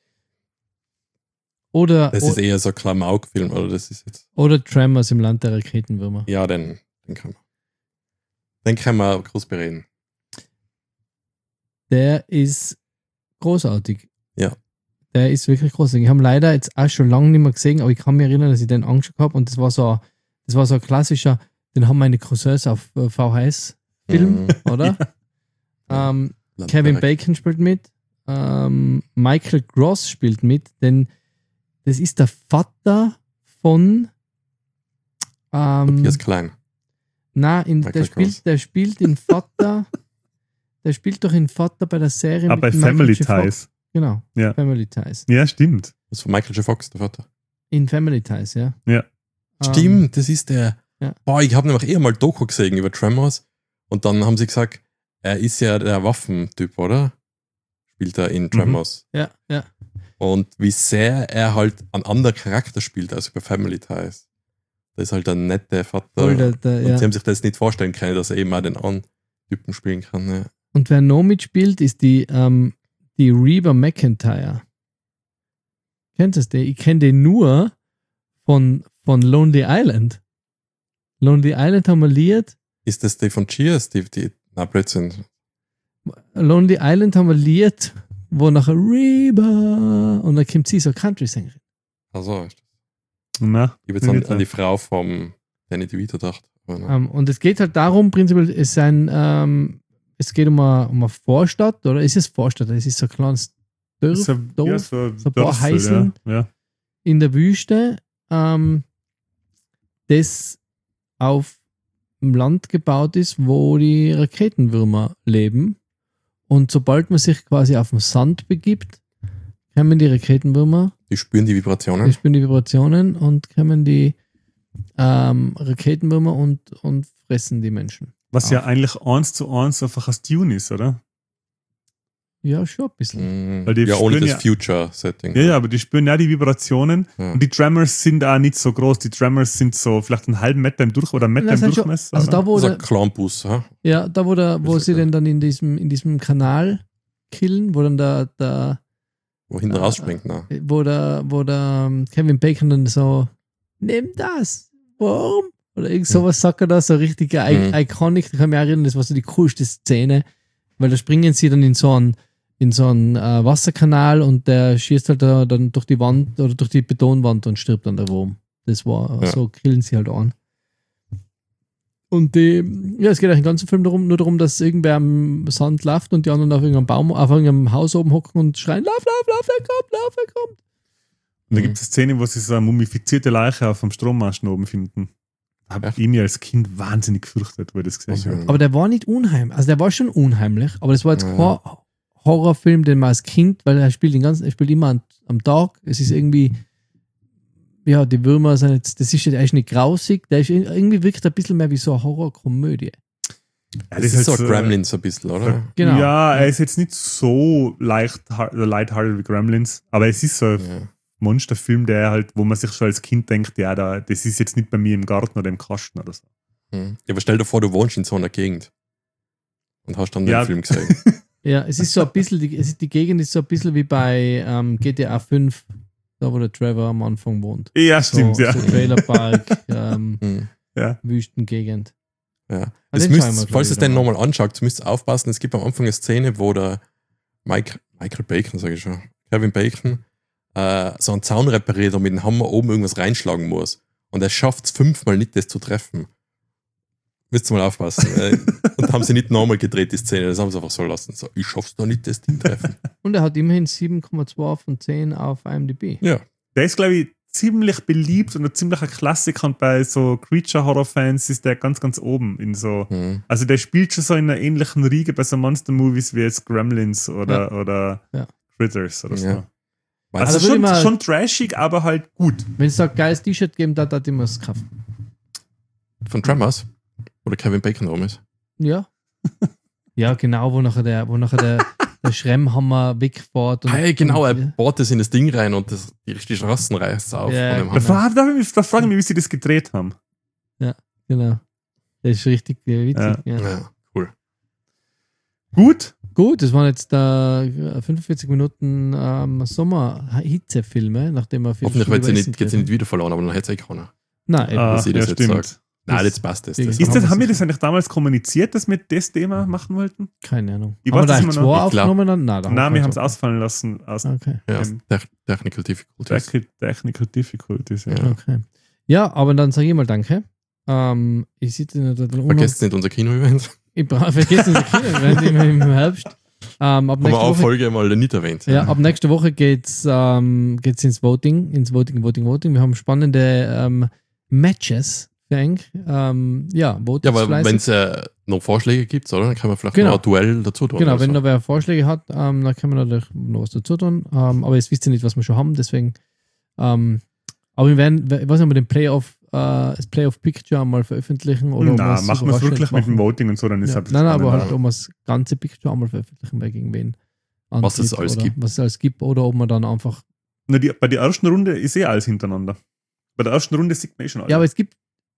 Oder, das ist eher so ein Klamauk-Film, oder das ist jetzt. Oder Tremors im Land der Raketenwürmer. Ja, den, den kann man. Den kann man groß bereden. Der ist großartig. Ja. Der ist wirklich großartig. Ich habe leider jetzt auch schon lange nicht mehr gesehen, aber ich kann mich erinnern, dass ich den angeschaut habe und das war so, das war so ein klassischer, den haben meine Cousins auf V H S-Film, mhm. oder? Ja. Ähm, Kevin Bacon spielt mit, ähm, Michael Gross spielt mit, denn das ist der Vater von ähm, Matthias Klein. Nein, der spielt, der spielt den Vater der spielt doch in Vater bei der Serie ah, mit bei Michael Family J. Fox. Ties. Genau, ja. Family Ties. Ja, stimmt. Das ist von Michael J. Fox, der Vater. In Family Ties, ja. Ja. Stimmt, um, das ist der. Ja. Boah, ich habe nämlich eher mal Doku gesehen über Tremors und dann haben sie gesagt, er ist ja der Waffentyp, oder? Spielt er in Tremors. Mhm. Ja, ja. Und wie sehr er halt einen anderen Charakter spielt als bei Family Ties. Das ist halt ein netter Vater. Voll der, der, und ja. sie haben sich das nicht vorstellen können, dass er eben auch den anderen Typen spielen kann. Ja. Und wer noch mitspielt, ist die, ähm, die Reba McEntire. Kennt ihr die? Ich kenne den nur von, von Lonely Island. Lonely Island haben wir liiert. Ist das die von Cheers? Die, die, na, Blödsinn. Lonely Island haben wir liiert, wo nachher Reba und dann kommt sie so Country-Sängerin. Also, na, ich habe jetzt an, an die Frau vom Danny DeVito gedacht. Um, und es geht halt darum, prinzipiell, es, ist ein, ähm, es geht um eine, um eine Vorstadt, oder ist es Vorstadt? Es ist so ein kleines Dorf, so, Dorf, ja, so, so ein paar Dörfel, Heiseln ja, ja. in der Wüste, ähm, das auf dem Land gebaut ist, wo die Raketenwürmer leben. Und sobald man sich quasi auf den Sand begibt, kommen die Raketenwürmer. Die spüren die Vibrationen. Die spüren die Vibrationen und kommen die ähm, Raketenwürmer und, und fressen die Menschen. Was auf. ja eigentlich eins zu eins einfach aus Dune ist, oder? Ja, schon ein bisschen. Mm, Weil die ja, ohne das ja, Future-Setting. Ja, ja, aber die spüren ja die Vibrationen. Ja. Und die Tremors sind auch nicht so groß. Die Tremors sind so vielleicht einen halben Meter im Durch oder einen Meter Das im heißt schon, Durchmesser. also da, wo Also der, ein Clownbus, ha? ja, da wo, der, wo Das ist sie ja den dann in diesem, in diesem Kanal killen, wo dann der, der Wo hinten rausspringt, ne? Wo der, wo der ähm, Kevin Bacon dann so, nimm das, warum? Oder irgend sowas sagt er da, so richtig I- Mhm. iconic. Da kann ich mich erinnern, das war so die coolste Szene, weil da springen sie dann in so einen, in so einen äh, Wasserkanal und der schießt halt da, dann durch die Wand oder durch die Betonwand und stirbt dann der Wurm. Das war, Ja. so killen sie halt an. Und die, ja, es geht eigentlich den ganzen Film darum, nur darum, dass irgendwer am Sand läuft und die anderen auf irgendeinem Baum, auf irgendeinem Haus oben hocken und schreien, lauf, lauf, lauf, er kommt, lauf, er kommt. Und da Mhm. gibt es eine Szene, wo sie so eine mumifizierte Leiche auf dem Strommasten oben finden. Habe Echt? ich mir als Kind wahnsinnig gefürchtet, wo ich das gesehen Also, habe. Aber der war nicht unheimlich. Also der war schon unheimlich, aber das war jetzt Ja. kein Horrorfilm, den man als Kind, weil er spielt den ganzen, er spielt immer am, am Tag. Es ist irgendwie, ja, die Würmer sind jetzt, das ist, der ist nicht grausig, der ist irgendwie wirkt ein bisschen mehr wie so eine Horrorkomödie. Ja, das ist so halt ein Gremlins ein bisschen, oder? Genau. Ja, er ist jetzt nicht so leicht, lighthearted wie Gremlins, aber es ist so ein Ja. Monsterfilm, der halt, wo man sich schon als Kind denkt, ja, da, das ist jetzt nicht bei mir im Garten oder im Kasten oder so. Mhm. Ja, aber stell dir vor, du wohnst in so einer Gegend und hast dann Ja. den Film gesehen. Ja, es ist so ein bisschen, die, es ist, die Gegend ist so ein bisschen wie bei ähm, G T A fünf, da wo der Trevor am Anfang wohnt. Ja, So, stimmt, ja. so Trailerpark, ähm, Mhm. ja. Wüstengegend. Ja. Ah, Das den schauen wir, müsst, glaub falls ich, ihr es den wieder mal. nochmal anschaut, müsst ihr aufpassen. Es gibt am Anfang eine Szene, wo der Mike, Michael Bacon, sage ich schon, Kevin Bacon, äh, so einen Zaun repariert und mit dem Hammer oben irgendwas reinschlagen muss. Und er schafft es fünfmal nicht, das zu treffen. Müsst ihr mal aufpassen. Äh, und haben sie nicht normal gedreht, die Szene. Das haben sie einfach so lassen. So, ich schaff's doch nicht, das Ding treffen. Und er hat immerhin sieben Komma zwei von zehn auf I M D B. Ja. Der ist, glaube ich, ziemlich beliebt und ein ziemlicher Klassiker und bei so Creature-Horror-Fans ist der ganz, ganz oben in so. Mhm. Also der spielt schon so in einer ähnlichen Riege bei so Monster-Movies wie jetzt Gremlins oder, oder Ja. Critters oder so. Ja. Also, Also würde schon, ich mal- schon trashig, aber halt gut. Wenn es da ein geiles T-Shirt geben, dann hat ich mir es kaufen. Von Tremors, wo der Kevin Bacon oben ist. Ja. Ja, genau, wo nachher der, wo nachher der, der Schremmhammer wegfährt. Und, Hey, genau, er und, bohrt das in das Ding rein und das, die, die Straßen reißt auf. Ja, von dem genau. Da, Hammer. fra- da, da frage ich mich, wie sie das gedreht haben. Genau. Das ist richtig äh, witzig. Ja. Ja. Ja, cool. Gut. Gut, das waren jetzt äh, fünfundvierzig Minuten ähm, Sommer-Hitzefilme, nachdem wir viel Hoffentlich wird sie über nicht, Essen geht sie nicht geredet wieder verloren, aber dann hätte es eh keiner. haben. Nein, eben. Ah, sie das ja, jetzt stimmt. sagt. Nein, jetzt passt das. das Ist Ist Haben das, wir haben wir sicher. das eigentlich damals kommuniziert, dass wir das Thema machen wollten? keine Ahnung. Ich Haben wir weiß da das eigentlich immer zwei noch. Ich glaub- aufgenommen? Dann? Nein, da Nein, wir haben es keinen. ausfallen lassen aus Okay, ja, ähm, Tech- Technical Difficulties. Technical, Technical Difficulties. Ja. Ja. okay. Ja, aber dann sage ich mal danke. Ähm, ich sitze in der Vergesst nicht unser Kino-Event. Ich bra- vergesse das Kind im, im Herbst. Ähm, ab Haben wir nächste auch Woche, Folge mal nicht erwähnt. ja, ab nächste Woche geht's, ähm, geht's ins Voting, ins Voting, Voting, Voting. Wir haben spannende ähm, Matches für eng. Ähm, ja, votet Ja, aber fleißig. wenn es äh, noch Vorschläge gibt, oder? Dann kann man vielleicht Genau. noch ein Duell dazu tun. Genau, oder wenn so. da wer Vorschläge hat, ähm, dann können wir natürlich noch was dazu tun. Ähm, aber jetzt wisst ihr nicht, was wir schon haben, deswegen. Ähm, aber wir werden, ich weiß nicht, ob wir den Playoff, äh, das Playoff Picture mal veröffentlichen oder ob Na, wir's machen wir es überraschend wirklich mit dem machen. Voting und so, dann ist Ja. halt Nein, nein, aber spannender. halt, ob wir das ganze Picture einmal veröffentlichen, wer gegen wen. Was es antritt alles oder gibt. Was es alles gibt oder ob man dann einfach. Na, die, bei der ersten Runde ist eh alles hintereinander. Bei der ersten Runde sieht man eh schon alles. Ja, aber es gibt.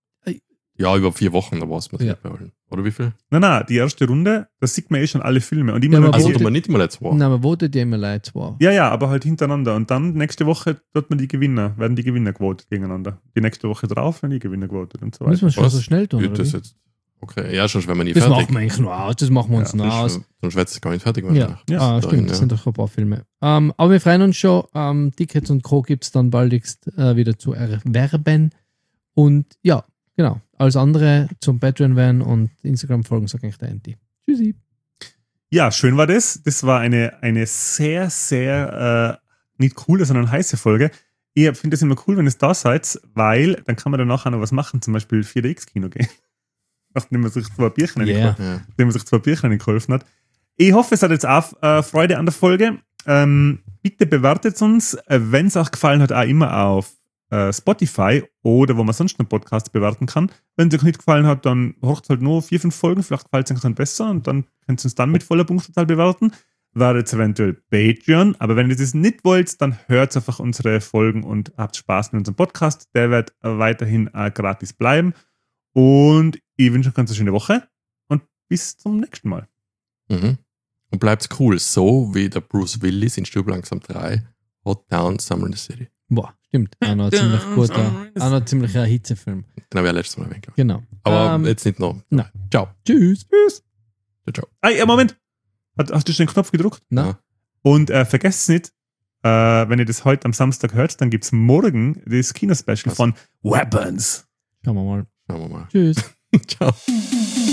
Ja, über vier Wochen, da war es Ja. nicht bei allen. Oder wie viel? nein, nein, die erste Runde, da sieht man eh schon alle Filme. Und immer Ja, nur aber die- Also, votet- tut man nicht mal jetzt war. Nein, man votet ja immer leid zwar. ja, ja, aber halt hintereinander. Und dann nächste Woche dort man die Gewinner, werden die Gewinner gewotet gegeneinander. Die nächste Woche drauf werden die Gewinner gewotet und so Müssen weiter. wir schon Was? so schnell tun. Wird Oder das wie? jetzt? Okay, ja, schon, wenn wir nie Das fertig. machen wir eigentlich nur aus. Das machen wir uns Ja, noch Das aus. ist schon- Sonst wird es gar nicht fertig Ja, werden. Ja, ah, dahin, stimmt, das ja. sind doch ein paar Filme. Ähm, aber wir freuen uns schon. Ähm, Tickets und Co. gibt es dann baldigst äh, wieder zu erwerben. Und ja, genau. Alles andere zum Patreon werden und Instagram folgen, sag ich der Anti. Tschüssi. Ja, schön war das. Das war eine, eine sehr, sehr äh, nicht coole, sondern heiße Folge. Ich finde es immer cool, wenn ihr da seid, weil dann kann man danach auch noch was machen, zum Beispiel vier D X-Kino gehen. Nachdem man sich zwei Bierchen Yeah. yeah. Ja. nachdem man sich zwei Bierchen geholfen hat. Ich hoffe, es hat jetzt auch äh, Freude an der Folge. Ähm, bitte bewertet uns, äh, wenn es euch gefallen hat, auch immer auf äh, Spotify oder wo man sonst einen Podcast bewerten kann. Wenn es euch nicht gefallen hat, dann hört halt nur vier, fünf Folgen, vielleicht gefällt es euch dann besser und dann könnt ihr uns dann mit voller Punktzahl bewerten. Werdet eventuell Patreon, aber wenn ihr das nicht wollt, dann hört einfach unsere Folgen und habt Spaß mit unserem Podcast. Der wird äh, weiterhin äh, gratis bleiben. Und ich wünsche euch eine ganz schöne Woche und bis zum nächsten Mal. Mhm. Und und bleibt's cool. So wie der Bruce Willis in Stirb langsam drei, Hot Town, Summer in the City. Boah, stimmt. Auch noch ziemlich guter, auch noch ziemlicher Hitzefilm. Den habe ich ja letztes Mal erwähnt. Genau. Aber Ähm, jetzt nicht noch. nein. Ciao. Tschüss. Tschüss. Ciao, ciao. Hey, Moment. Hast, hast du schon den Knopf gedruckt? Na? Ja. Und äh, vergesst es nicht, äh, wenn ihr das heute am Samstag hört, dann gibt es morgen das Kinospecial Was? von Weapons. Schauen wir mal. Schauen wir mal. Tschüss. Ciao.